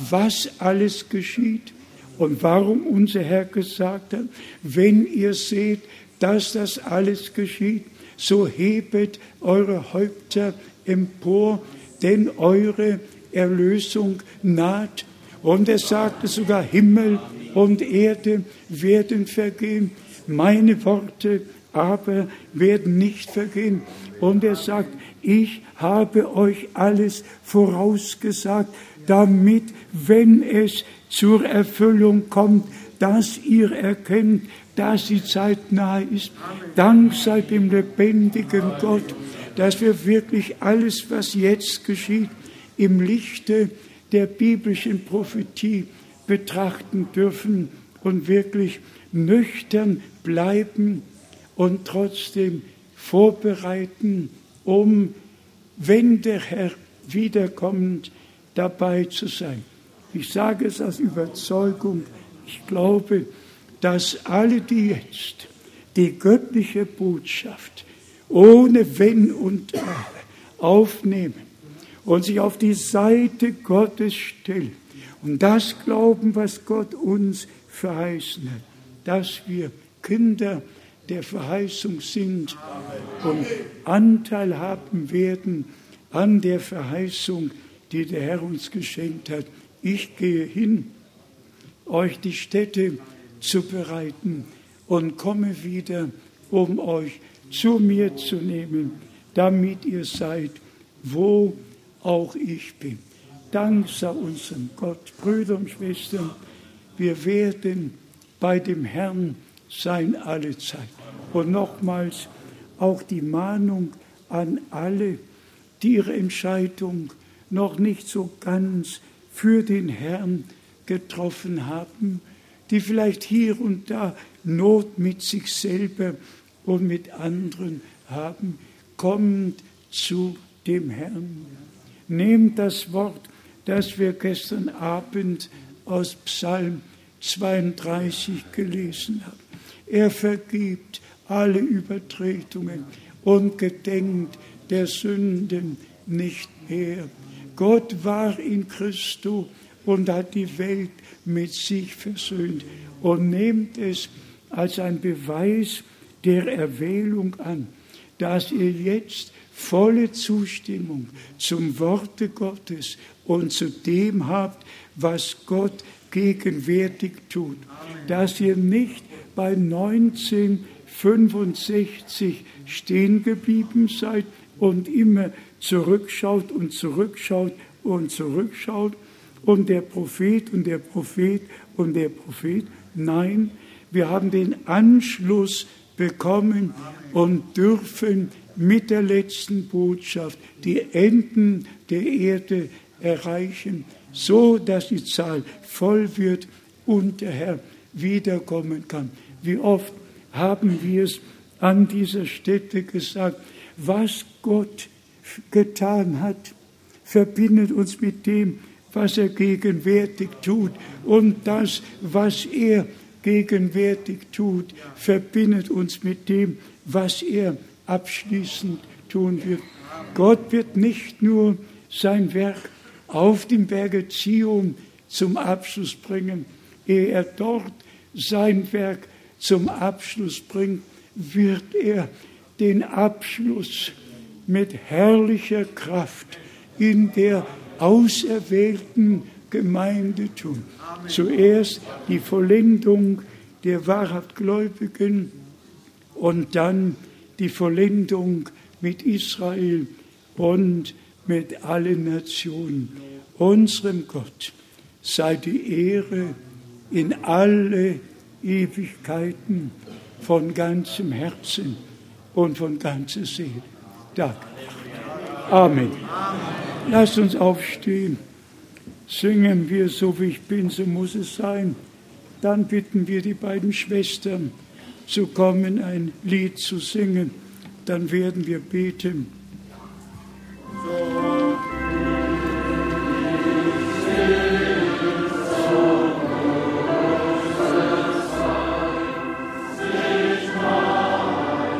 was alles geschieht und warum unser Herr gesagt hat, wenn ihr seht, dass das alles geschieht, so hebet eure Häupter empor, denn eure Erlösung naht. Und er sagte sogar, Himmel und Erde werden vergehen, meine Worte aber werden nicht vergehen. Und er sagt, ich habe euch alles vorausgesagt, damit, wenn es zur Erfüllung kommt, dass ihr erkennt, dass die Zeit nahe ist. Dank sei dem lebendigen Gott, dass wir wirklich alles, was jetzt geschieht, im Lichte der biblischen Prophetie betrachten dürfen und wirklich nüchtern bleiben und trotzdem vorbereiten, um, wenn der Herr wiederkommt, dabei zu sein. Ich sage es aus Überzeugung, ich glaube, dass alle, die jetzt die göttliche Botschaft ohne Wenn und Aber aufnehmen und sich auf die Seite Gottes stellen und das glauben, was Gott uns verheißen hat, dass wir Kinder der Verheißung sind und Anteil haben werden an der Verheißung, die der Herr uns geschenkt hat. Ich gehe hin, euch die Stätte zu bereiten und komme wieder, um euch zu mir zu nehmen, damit ihr seid, wo auch ich bin. Dank sei unserem Gott, Brüder und Schwestern, wir werden bei dem Herrn sein alle Zeit. Und nochmals auch die Mahnung an alle, die ihre Entscheidung noch nicht so ganz für den Herrn getroffen haben, die vielleicht hier und da Not mit sich selber und mit anderen haben. Kommt zu dem Herrn. Nehmt das Wort, das wir gestern Abend aus Psalm zweiunddreißig gelesen haben. Er vergibt alle Übertretungen und gedenkt der Sünden nicht mehr. Gott war in Christus und hat die Welt mit sich versöhnt und nehmt es als ein Beweis der Erwählung an, dass ihr jetzt volle Zustimmung zum Worte Gottes und zu dem habt, was Gott gegenwärtig tut. Dass ihr nicht bei neunzehnhundertfünfundsechzig stehen geblieben seid und immer zurückschaut und zurückschaut und zurückschaut und der Prophet und der Prophet und der Prophet. Nein, wir haben den Anschluss bekommen und dürfen mit der letzten Botschaft die Enden der Erde erreichen, so dass die Zahl voll wird und der Herr wiederkommen kann. Wie oft haben wir es an dieser Stätte gesagt, was Gott getan hat, verbindet uns mit dem, was er gegenwärtig tut. Und das, was er gegenwärtig tut, verbindet uns mit dem, was er abschließend tun wird. Gott wird nicht nur sein Werk auf dem Berge Zion zum Abschluss bringen, ehe er dort sein Werk zum Abschluss bringt, wird er den Abschluss mit herrlicher Kraft in der auserwählten Gemeinde tun. Zuerst die Vollendung der wahrhaft Gläubigen und dann die Vollendung mit Israel und mit allen Nationen. Unserem Gott sei die Ehre in alle Ewigkeiten von ganzem Herzen und von ganzer Seele. Danke. Amen. Lasst uns aufstehen. Singen wir, so wie ich bin, so muss es sein. Dann bitten wir die beiden Schwestern zu kommen, ein Lied zu singen. Dann werden wir beten. Sich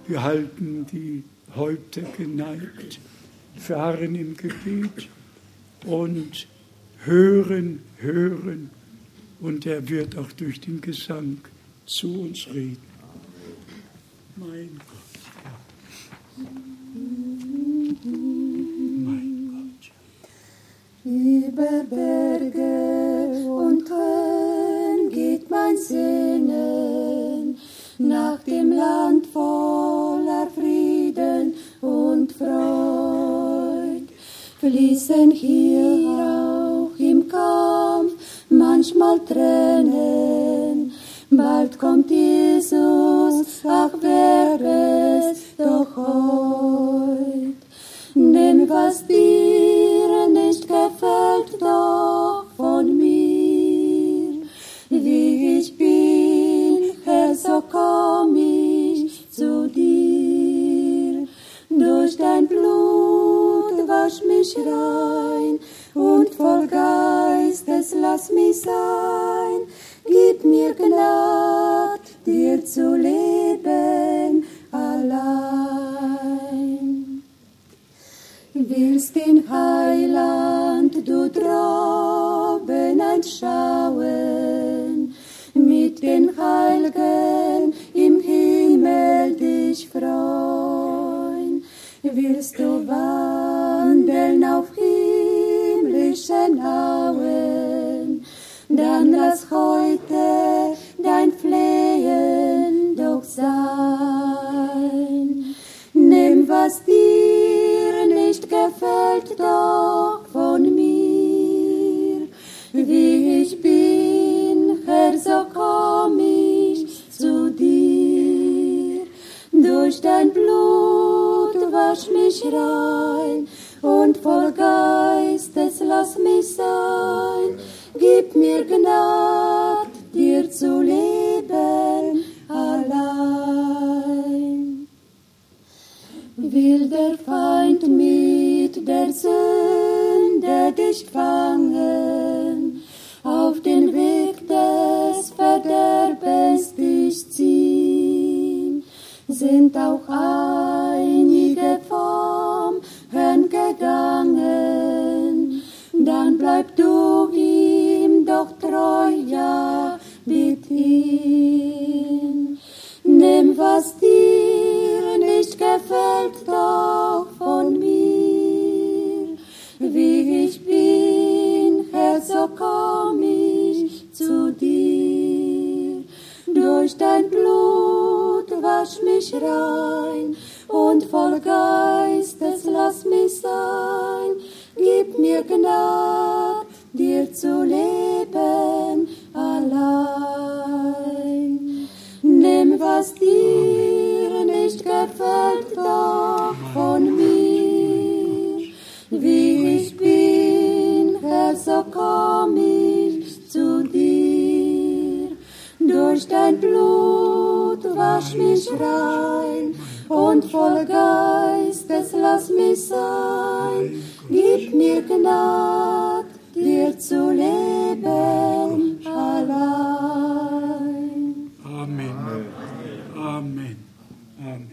Wir halten die Häupter geneigt, fahren im Gebet und hören, hören. Und er wird auch durch den Gesang zu uns reden. Mein Gott, ja. Mein Gott. Über Berge und Höhen geht mein Sehnen nach dem Land voller Frieden und Freud. Fließen hier auch im Kampf manchmal Tränen, bald kommt Jesus, ach wär es doch heut. Nimm, was dir nicht gefällt, doch von mir, wie ich bin, Herr, so komm ich zu dir. Durch dein Blut wasch mich rein und voll Geistes lass mich sein. Gib mir Gnad, dir zu leben allein. Willst den Heiland du droben einschauen, mit den Heiligen im Himmel dich freuen. Willst du wandeln auf himmlischen Auen, dann lass heute dein Flehen doch sein. Nimm, was dir nicht gefällt, doch von mir. Wie ich bin, Herr, so komm ich zu dir. Durch dein Blut wasch mich rein und voll Geistes lass mich sein. Gib mir Gnad, dir zu leben allein. Will der Feind mit der Sünde dich fangen, auf den Weg des Verderbens dich ziehen, sind auch einige vom Herrn gegangen, dann bleib du ihm doch treu, ja, bitt ihn. Nimm, was dir nicht gefällt, doch von mir. Wie ich bin, Herr, so komm ich zu dir. Durch dein Blut wasch mich rein und voll Geistes lass mich sein. Gib mir Gnad, dir zu leben allein. Nimm, was dir nicht gefällt, doch von mir. Wie ich bin, Herr, so komm ich zu dir. Durch dein Blut wasch mich rein und voll Geistes lass mich sein. Gib mir Gnad, dir zu leben allein. Amen. Amen. Amen.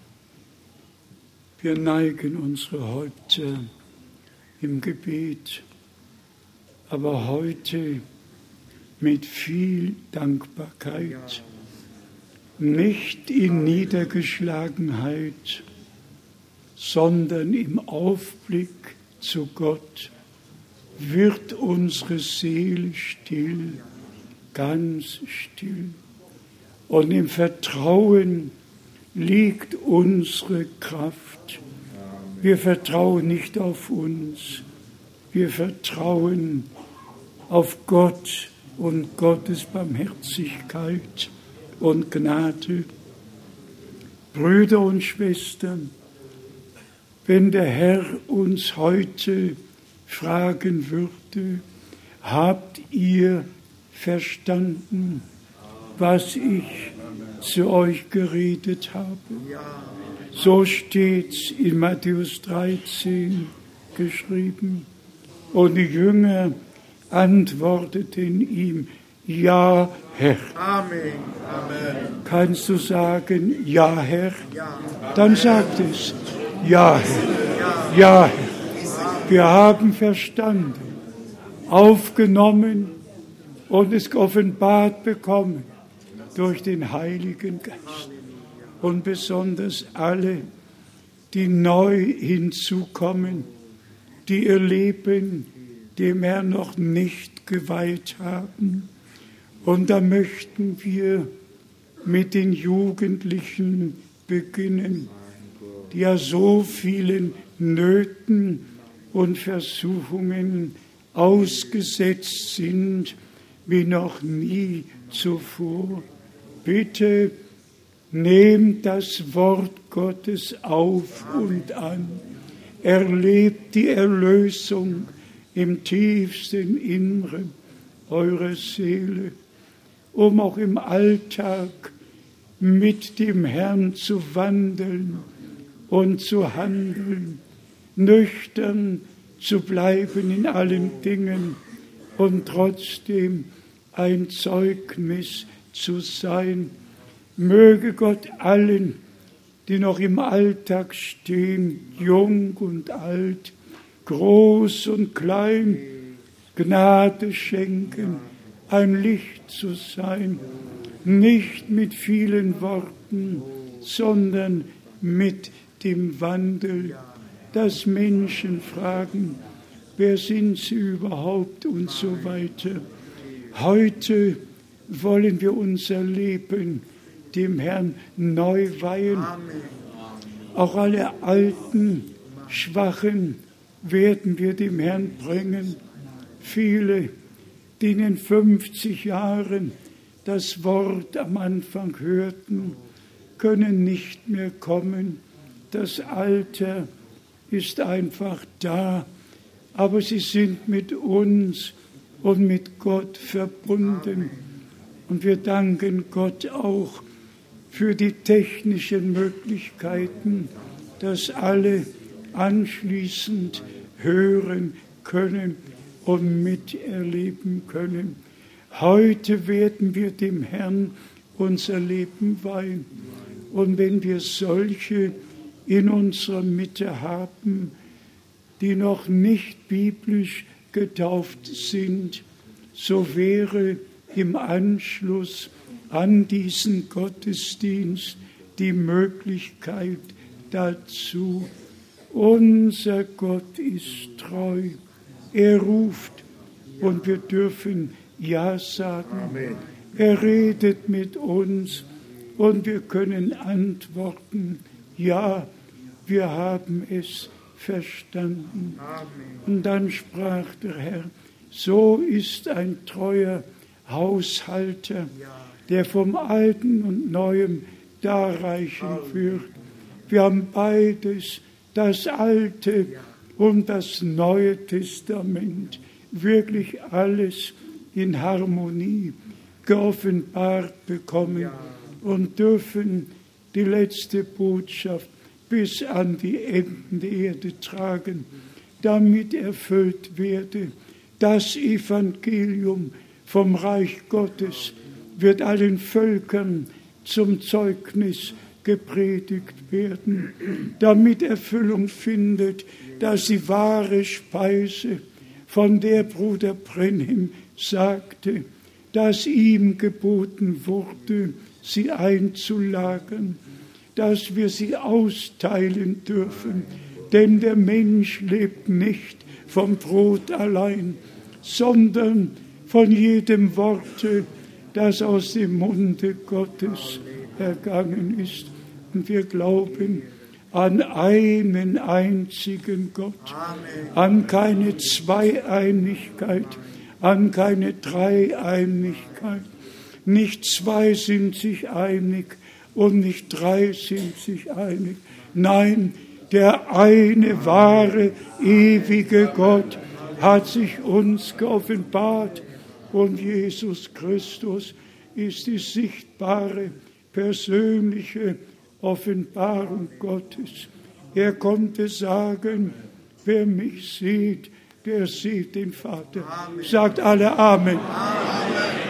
Wir neigen unsere Häupter im Gebet, aber heute mit viel Dankbarkeit, nicht in Niedergeschlagenheit, sondern im Aufblick zu Gott wird unsere Seele still, ganz still. Und im Vertrauen liegt unsere Kraft. Wir vertrauen nicht auf uns, wir vertrauen auf Gott und Gottes Barmherzigkeit und Gnade. Brüder und Schwestern, wenn der Herr uns heute fragen würde, habt ihr verstanden, was ich zu euch geredet habe? So steht's in Matthäus dreizehn geschrieben. Und die Jünger antworteten ihm, ja, Herr. Amen. Amen. Kannst du sagen, ja, Herr? Dann sagt es, ja, Herr. Ja, Herr. Wir haben verstanden, aufgenommen und es offenbart bekommen durch den Heiligen Geist. Und besonders alle, die neu hinzukommen, die ihr Leben dem Herrn noch nicht geweiht haben. Und da möchten wir mit den Jugendlichen beginnen, die ja so vielen Nöten und Versuchungen ausgesetzt sind wie noch nie zuvor. Bitte nehmt das Wort Gottes auf und an. Erlebt die Erlösung im tiefsten Inneren eurer Seele, um auch im Alltag mit dem Herrn zu wandeln und zu handeln, nüchtern zu bleiben in allen Dingen und trotzdem ein Zeugnis zu sein. Möge Gott allen, die noch im Alltag stehen, jung und alt, groß und klein, Gnade schenken, ein Licht zu sein, nicht mit vielen Worten, sondern mit dem Wandel, dass Menschen fragen, wer sind sie überhaupt und so weiter. Heute wollen wir unser Leben dem Herrn neu weihen. Auch alle alten, Schwachen werden wir dem Herrn bringen. Viele, die in den fünfzig Jahren das Wort am Anfang hörten, können nicht mehr kommen. Das Alter ist einfach da, aber sie sind mit uns und mit Gott verbunden. Und wir danken Gott auch für die technischen Möglichkeiten, dass alle anschließend hören können und miterleben können. Heute werden wir dem Herrn unser Leben weihen. Und wenn wir solche in unserer Mitte haben, die noch nicht biblisch getauft sind, so wäre im Anschluss an diesen Gottesdienst die Möglichkeit dazu. Unser Gott ist treu. Er ruft und wir dürfen Ja sagen. Amen. Er redet mit uns und wir können antworten, ja, wir haben es verstanden. Amen. Und dann sprach der Herr, so ist ein treuer Haushalter, der vom Alten und Neuem darreichen wird. Wir haben beides, das Alte und das Neue Testament, wirklich alles in Harmonie geoffenbart bekommen und dürfen die letzte Botschaft bis an die Enden der Erde tragen, damit erfüllt werde. Das Evangelium vom Reich Gottes wird allen Völkern zum Zeugnis gepredigt werden, damit Erfüllung findet, dass die wahre Speise, von der Bruder Brenhem sagte, dass ihm geboten wurde, sie einzulagern, dass wir sie austeilen dürfen, denn der Mensch lebt nicht vom Brot allein, sondern von jedem Worte, das aus dem Munde Gottes ergangen ist. Und wir glauben an einen einzigen Gott, an keine Zweieinigkeit, an keine Dreieinigkeit. Nicht zwei sind sich einig und nicht drei sind sich einig. Nein, der eine wahre, ewige Gott hat sich uns geoffenbart und Jesus Christus ist die sichtbare, persönliche Offenbarung Gottes. Er konnte sagen, wer mich sieht, der sieht den Vater. Amen. Sagt alle Amen. Amen.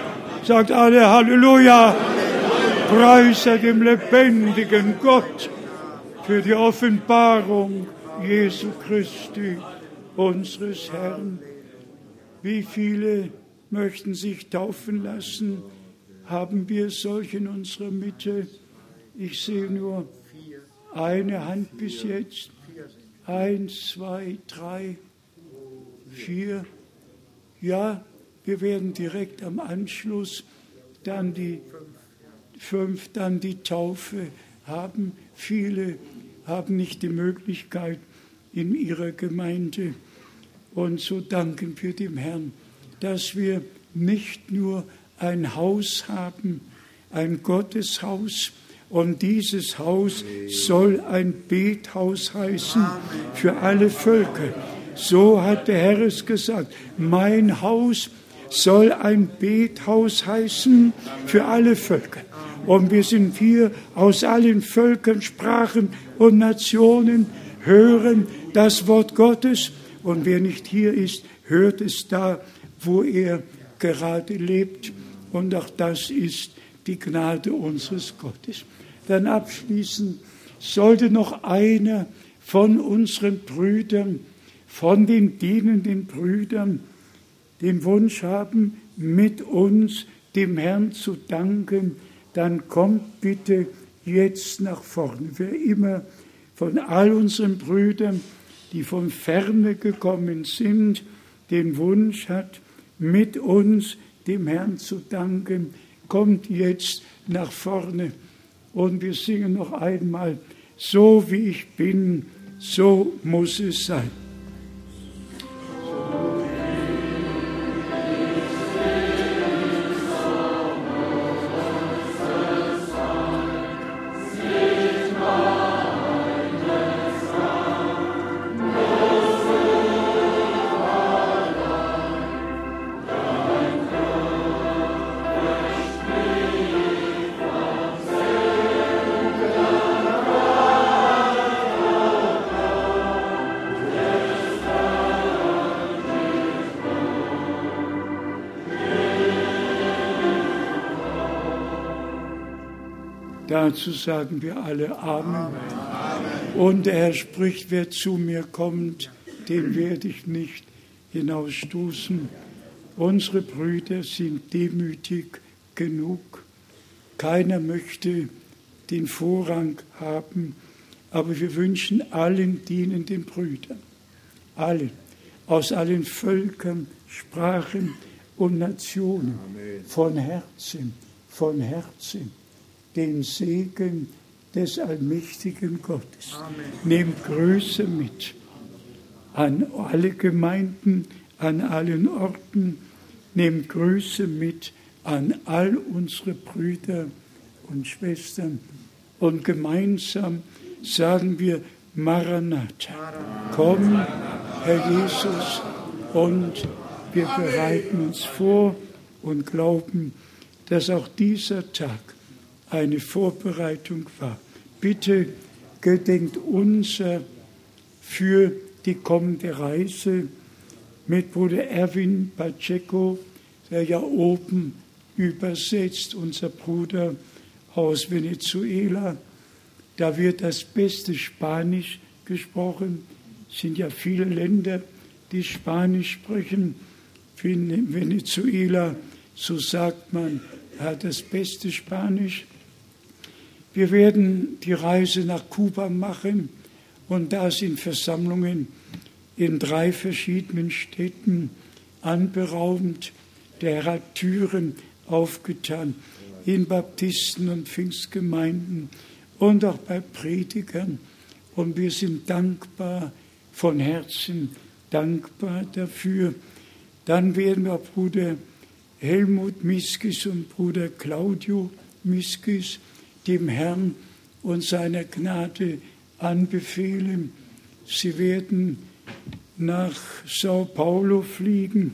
Sagt alle Halleluja. Preise dem lebendigen Gott für die Offenbarung Jesu Christi, unseres Herrn. Wie viele möchten sich taufen lassen? Haben wir solche in unserer Mitte? Ich sehe nur eine Hand bis jetzt. Eins, zwei, drei, vier. Ja, wir werden direkt am Anschluss dann die fünf, dann die Taufe haben. Viele haben nicht die Möglichkeit in ihrer Gemeinde. Und so danken wir dem Herrn, dass wir nicht nur ein Haus haben, ein Gotteshaus, und dieses Haus soll ein Bethaus heißen für alle Völker. So hat der Herr es gesagt. Mein Haus soll ein Bethaus heißen für alle Völker. Und wir sind hier aus allen Völkern, Sprachen und Nationen, hören das Wort Gottes. Und wer nicht hier ist, hört es da, wo er gerade lebt. Und auch das ist die Gnade unseres Gottes. Dann abschließend sollte noch einer von unseren Brüdern, von den dienenden Brüdern, den Wunsch haben, mit uns dem Herrn zu danken, dann kommt bitte jetzt nach vorne. Wer immer von all unseren Brüdern, die von ferne gekommen sind, den Wunsch hat, mit uns dem Herrn zu danken, kommt jetzt nach vorne. Und wir singen noch einmal, so wie ich bin, so muss es sein. Dazu sagen wir alle Amen. Amen. Und der Herr spricht, wer zu mir kommt, den werde ich nicht hinausstoßen. Unsere Brüder sind demütig genug. Keiner möchte den Vorrang haben, aber wir wünschen allen dienenden Brüdern, allen, aus allen Völkern, Sprachen und Nationen, Amen. von Herzen, von Herzen, den Segen des allmächtigen Gottes. Amen. Nehmt Grüße mit an alle Gemeinden, an allen Orten. Nehmt Grüße mit an all unsere Brüder und Schwestern. Und gemeinsam sagen wir Maranatha. Komm, Herr Jesus. Und wir bereiten uns vor und glauben, dass auch dieser Tag eine Vorbereitung war. Bitte gedenkt unser für die kommende Reise mit Bruder Erwin Pacheco, der ja oben übersetzt, unser Bruder aus Venezuela. Da wird das beste Spanisch gesprochen. Es sind ja viele Länder, die Spanisch sprechen. In Venezuela, so sagt man, hat das beste Spanisch. Wir werden die Reise nach Kuba machen und da sind Versammlungen in drei verschiedenen Städten anberaumt. Der Herr hat Türen aufgetan in Baptisten- und Pfingstgemeinden und auch bei Predigern. Und wir sind dankbar, von Herzen dankbar dafür. Dann werden wir Bruder Helmut Miskis und Bruder Claudio Miskis dem Herrn und seiner Gnade anbefehlen. Sie werden nach Sao Paulo fliegen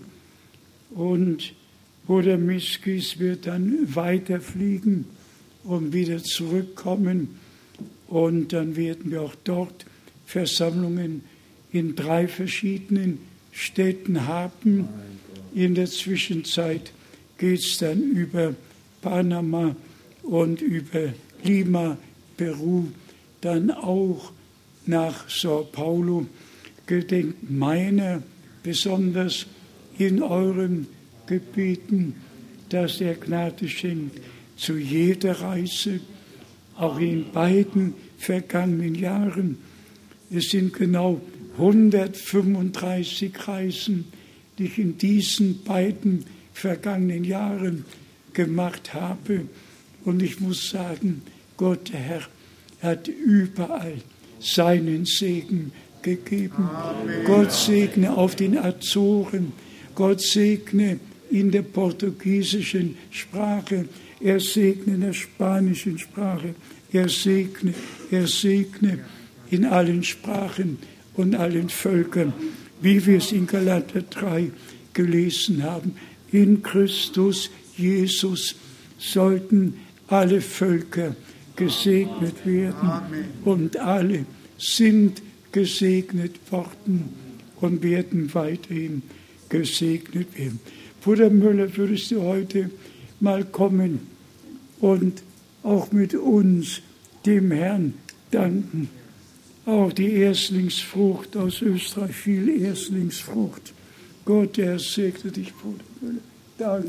und Bruder Miskis wird dann weiterfliegen und wieder zurückkommen. Und dann werden wir auch dort Versammlungen in drei verschiedenen Städten haben. In der Zwischenzeit geht es dann über Panama und über Lima, Peru, dann auch nach Sao Paulo. Gedenkt meiner besonders in euren Gebieten, dass er Gnade schenkt zu jeder Reise, auch in beiden vergangenen Jahren. Es sind genau hundertfünfunddreißig Reisen, die ich in diesen beiden vergangenen Jahren gemacht habe. Und ich muss sagen, Gott, der Herr, hat überall seinen Segen gegeben. Amen. Gott segne auf den Azoren, Gott segne in der portugiesischen Sprache, er segne in der spanischen Sprache, er segne, er segne in allen Sprachen und allen Völkern, wie wir es in Galater drei gelesen haben. In Christus Jesus sollten alle Völker gesegnet werden. Amen. Und alle sind gesegnet worden und werden weiterhin gesegnet werden. Bruder Müller, würdest du heute mal kommen und auch mit uns dem Herrn danken? Auch die Erstlingsfrucht aus Österreich, viel Erstlingsfrucht. Gott, der Herr segne dich, Bruder Müller. Danke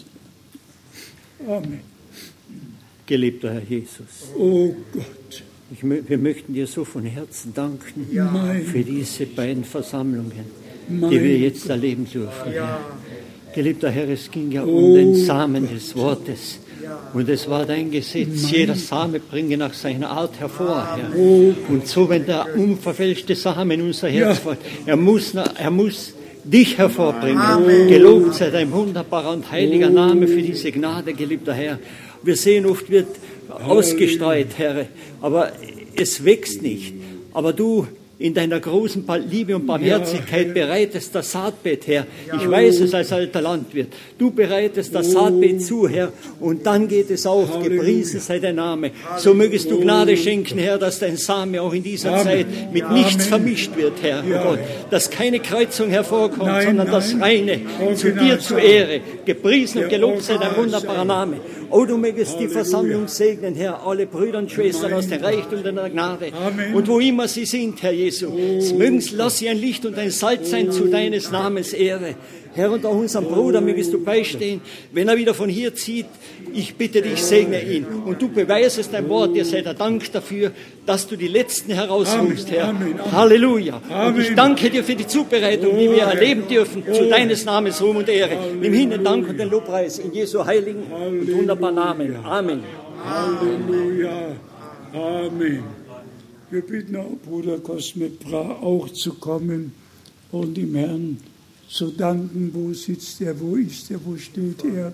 dir. Amen. Geliebter Herr Jesus. Oh Gott. Ich, wir möchten dir so von Herzen danken ja. für diese beiden Versammlungen, mein die wir jetzt Gott. erleben dürfen. Ja. Geliebter Herr, es ging ja oh. um den Samen des Wortes. Und es war dein Gesetz, mein jeder Same bringe nach seiner Art hervor, Herr. Oh. Und so, wenn der unverfälschte Same in unser Herz Ja. fällt, er muss, er muss dich hervorbringen. Amen. Gelobt sei dein wunderbarer und heiliger Name für diese Gnade, geliebter Herr. Wir sehen, oft wird ausgestreut, Herr, aber es wächst nicht. Aber du in deiner großen Liebe und Barmherzigkeit bereitest das Saatbett, Herr. Ich weiß es als alter Landwirt. Du bereitest das Saatbett zu, Herr, und dann geht es auf. Gepriesen sei dein Name. So mögest du Gnade schenken, Herr, dass dein Same auch in dieser Zeit mit nichts vermischt wird, Herr, oh Gott. Dass keine Kreuzung hervorkommt, Nein, sondern nein. das Reine zu dir zur Ehre. Gepriesen und gelobt sei dein wunderbarer Name. Oh, du mögest die Versammlung segnen, Herr, alle Brüder und Schwestern aus dem Reichtum deiner Gnade. Amen. Und wo immer sie sind, Herr Jesu, mögens lass sie ein Licht und ein Salz sein zu deines Namens Ehre. Herr, und auch unserem Bruder mögest du beistehen, wenn er wieder von hier zieht. Ich bitte dich, segne ihn. Und du beweisest dein Wort, dir sei der Dank dafür, dass du die Letzten herausrufst, Herr. Amen, Amen. Halleluja. Amen. Und ich danke dir für die Zubereitung, die wir erleben dürfen, zu deines Namens Ruhm und Ehre. Nimm hin den Dank und den Lobpreis in Jesu heiligen und wunderbaren Namen. Amen. Halleluja. Amen. Wir bitten auch Bruder Cosme Bra auch zu kommen und dem Herrn zu danken. Wo sitzt er, wo ist er, wo steht er?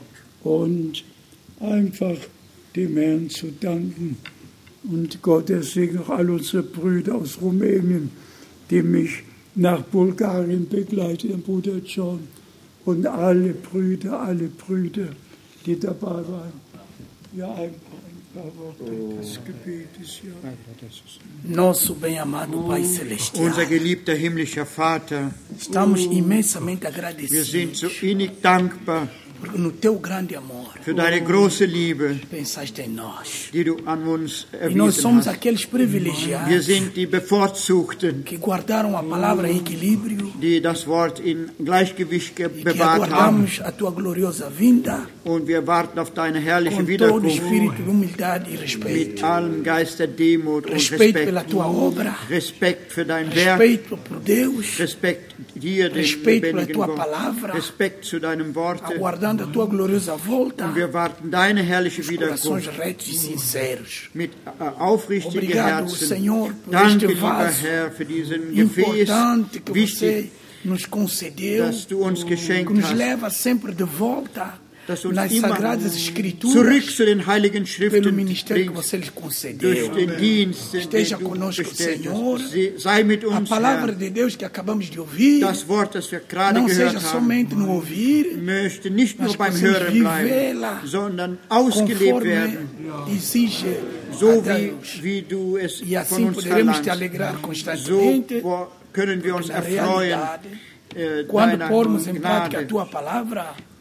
Und einfach dem Herrn zu danken. Und Gott, er segne auch all unsere Brüder aus Rumänien, die mich nach Bulgarien begleiten, den Bruder John. Und alle Brüder, alle Brüder, die dabei waren. Ja, einfach ein paar Worte des Gebetes. Ja. Nosso bem-amado Pai Celestial, Unser geliebter himmlischer Vater, estamos imensamente wir agradecidos sind so innig dankbar porque no teu grande amor für deine große Liebe, pensaste em nós. die du an uns E nós erwiesen somos hast. aqueles Wir privilegiados sind die Bevorzugten, que guardaram a palavra em equilíbrio die das Wort in Gleichgewicht ge- e que bewahrt haben. aguardamos a tua gloriosa vinda Und wir warten auf deine herrliche com todo Wiederkunft espírito de humildade e mit respeito. allem Geist der Demut und Respeito pela Respekt. tua obra, Respekt für dein Werk, respeito por Deus, Respekt dir, dem Respeito pela lebendigen tua Gott, palavra, Respekt zu deinem Worte. aguardando a tua gloriosa volta, Und wir warten deine herrliche corações Wiederkunft retos e sinceros. mit äh, aufrichtigen Obrigado, Herzen. Senhor, por Danke, este lieber vaso Herr, für diesen Gefäß, importante que você wichtig, nos concedeu, dass du uns geschenkt que nos hast, leva sempre de volta dass du uns nas immer Sagradas zurück Escrituras, zu den heiligen pelo Schriften ministério que bringst, você lhes durch concedeu. den Dienst, den Esteja du conosco, bestellt Senhor. hast. Se- Sei mit A uns, palavra Herr. de Deus que acabamos de ouvir Das Wort, das wir gerade não gehört seja haben, somente no ouvir, möchte nicht nur mas beim possamos Hören bleiben, vivê-la sondern ausgelebt conforme werden, exige so a wie, Deus. wie du es E von assim uns poderemos te verlangst. alegrar So constantemente wo- können wir uns na erfreuen realidade. äh, Quando deiner pormos em prática a Gnade. tua palavra,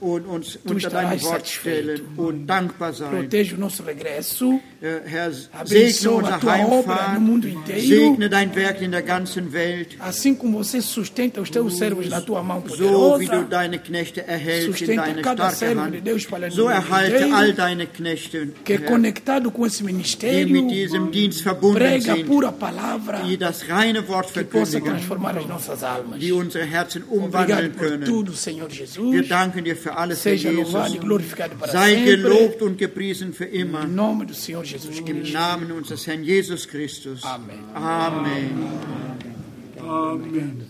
und uns Tu unter dein estarás Wort stellen satisfeito. und dankbar sein. Protege o nosso regresso. Äh, Herr, segne Abençoa a unser tua obra no mundo Heimfahren, inteiro. segne dein Werk in der ganzen Welt, Assim como você sustenta os teus servos na tua mão so wie du poderosa, deine Knechte erhältst in sustenta deine cada starke servo Hand, de Deus para so o mundo erhalte inteiro, all deine Knechte, que é Herr, conectado com esse die ministério, mit diesem Dienst verbunden prega a sind, pura palavra die das reine Wort que possa verkündigen, transformar as nossas almas. die unsere Herzen Obrigado umwandeln por können. tudo, Senhor Wir Jesus. danken dir für alles, Herr Seja louvado e Jesus. glorificado para Sei sempre. gelobt und gepriesen für immer. Em nome do Senhor Jesus Im Cristo. Namen unseres Herrn Jesus Christus. Amém. Amen. Amen.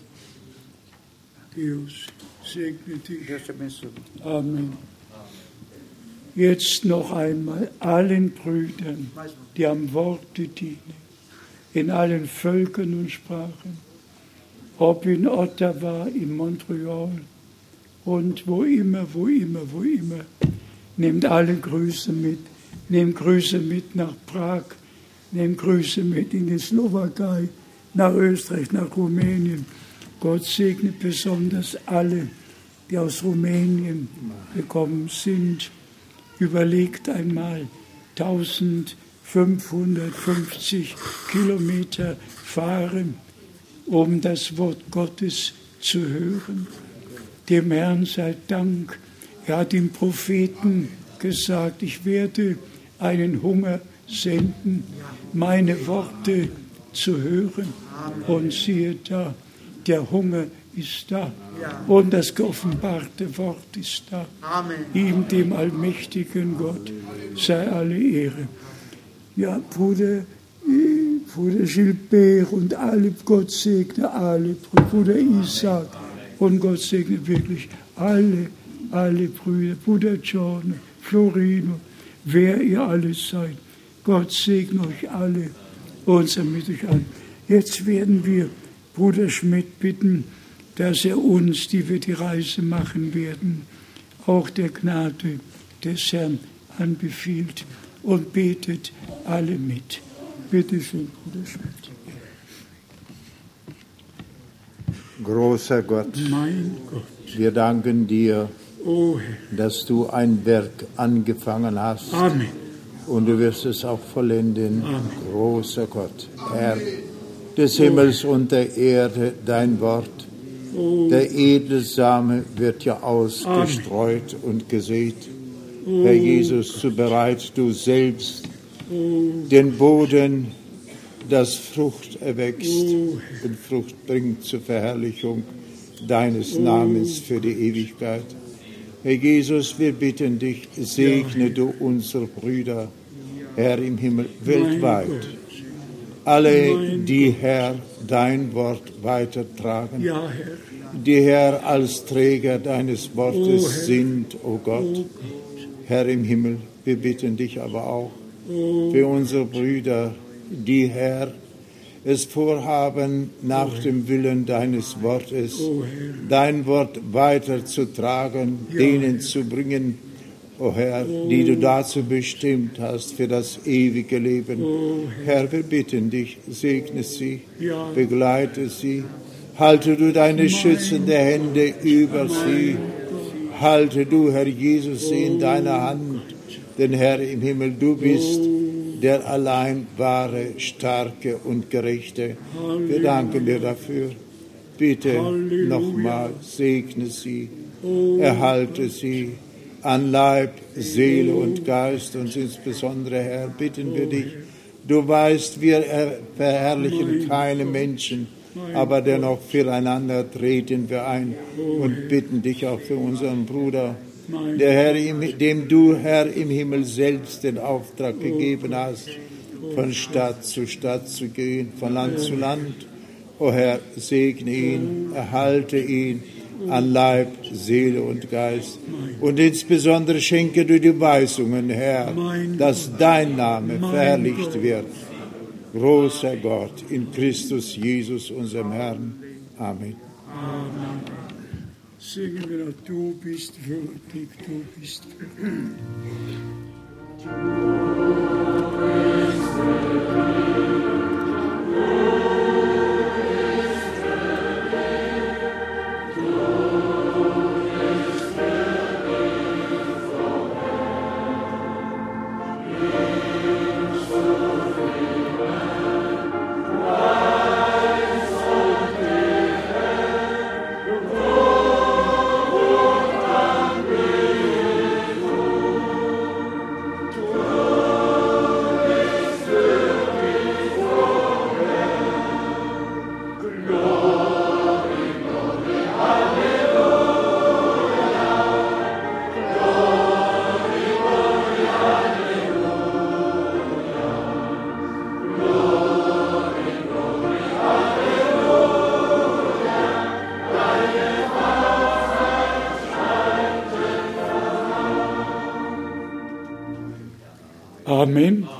Deus segne dich. Amen. Jetzt noch einmal allen Brüdern, die am Worte dienen, in allen Völkern und Sprachen, ob in Ottawa, in Montreal und wo immer, wo immer, wo immer. Nehmt alle Grüße mit. Nehmt Grüße mit nach Prag. Nehmt Grüße mit in die Slowakei, nach Österreich, nach Rumänien. Gott segne besonders alle, die aus Rumänien gekommen sind. Überlegt einmal, eintausendfünfhundertfünfzig Kilometer fahren, um das Wort Gottes zu hören. Dem Herrn sei Dank. Er hat dem Propheten gesagt, ich werde einen Hunger senden, meine Worte zu hören. Und siehe da, der Hunger ist da und das geoffenbarte Wort ist da. Amen. Ihm, dem allmächtigen Gott, sei alle Ehre. Ja, Bruder, äh, Bruder Gilbert und alle, Gott segne alle, Bruder Isaac und Gott segne wirklich alle, alle Brüder, Bruder John, Florino, wer ihr alle seid. Gott segne euch alle und sei mit euch an. Jetzt werden wir Bruder Schmidt bitten, dass er uns, die wir die Reise machen werden, auch der Gnade des Herrn anbefiehlt und betet alle mit. Bitte schön, Bruder Schmidt. Großer Gott, Mein Gott, wir danken dir, oh Herr, dass du ein Werk angefangen hast Amen. und du wirst es auch vollenden. Amen. Großer Gott, Herr des Himmels und der Erde, dein Wort. Oh, Der edle Same wird ja ausgestreut und gesät. Herr Jesus, so bereit du selbst den Boden, das Frucht erwächst und Frucht bringt zur Verherrlichung deines Namens für die Ewigkeit. Herr Jesus, wir bitten dich, segne du unsere Brüder, Herr im Himmel, weltweit. Alle, die, Herr, dein Wort weitertragen, ja, Herr. die, Herr, als Träger deines Wortes Oh, Herr. sind, o Gott. Herr im Himmel, wir bitten dich aber auch für unsere Brüder, die, Herr, es vorhaben, nach dem Willen deines Wortes, Oh, Herr. dein Wort weiterzutragen, denen zu bringen, o Herr, die du dazu bestimmt hast für das ewige Leben. Herr, wir bitten dich, segne sie, Ja. begleite sie, halte du deine schützende Hände über sie, halte du, Herr Jesus, sie in deiner Hand, denn Herr im Himmel, du bist der allein wahre, starke und gerechte. Wir danken dir dafür. Bitte Halleluja. nochmal, segne sie, erhalte sie an Leib, Seele und Geist, und insbesondere, Herr, bitten wir dich, du weißt, wir verherrlichen keine Menschen, aber dennoch füreinander treten wir ein und bitten dich auch für unseren Bruder, der Herr, dem du, Herr, im Himmel selbst den Auftrag gegeben hast, von Stadt zu Stadt zu gehen, von Land zu Land. O Herr, segne ihn, erhalte ihn an Leib, Seele und Geist. Und insbesondere schenke du die Weisungen, Herr, dass dein Name verherrlicht wird. Großer Gott, in Christus Jesus, unserem Herrn. Amen. Amen. Singen wir noch, du bist würdig, du bist würdig. Du bist Amen.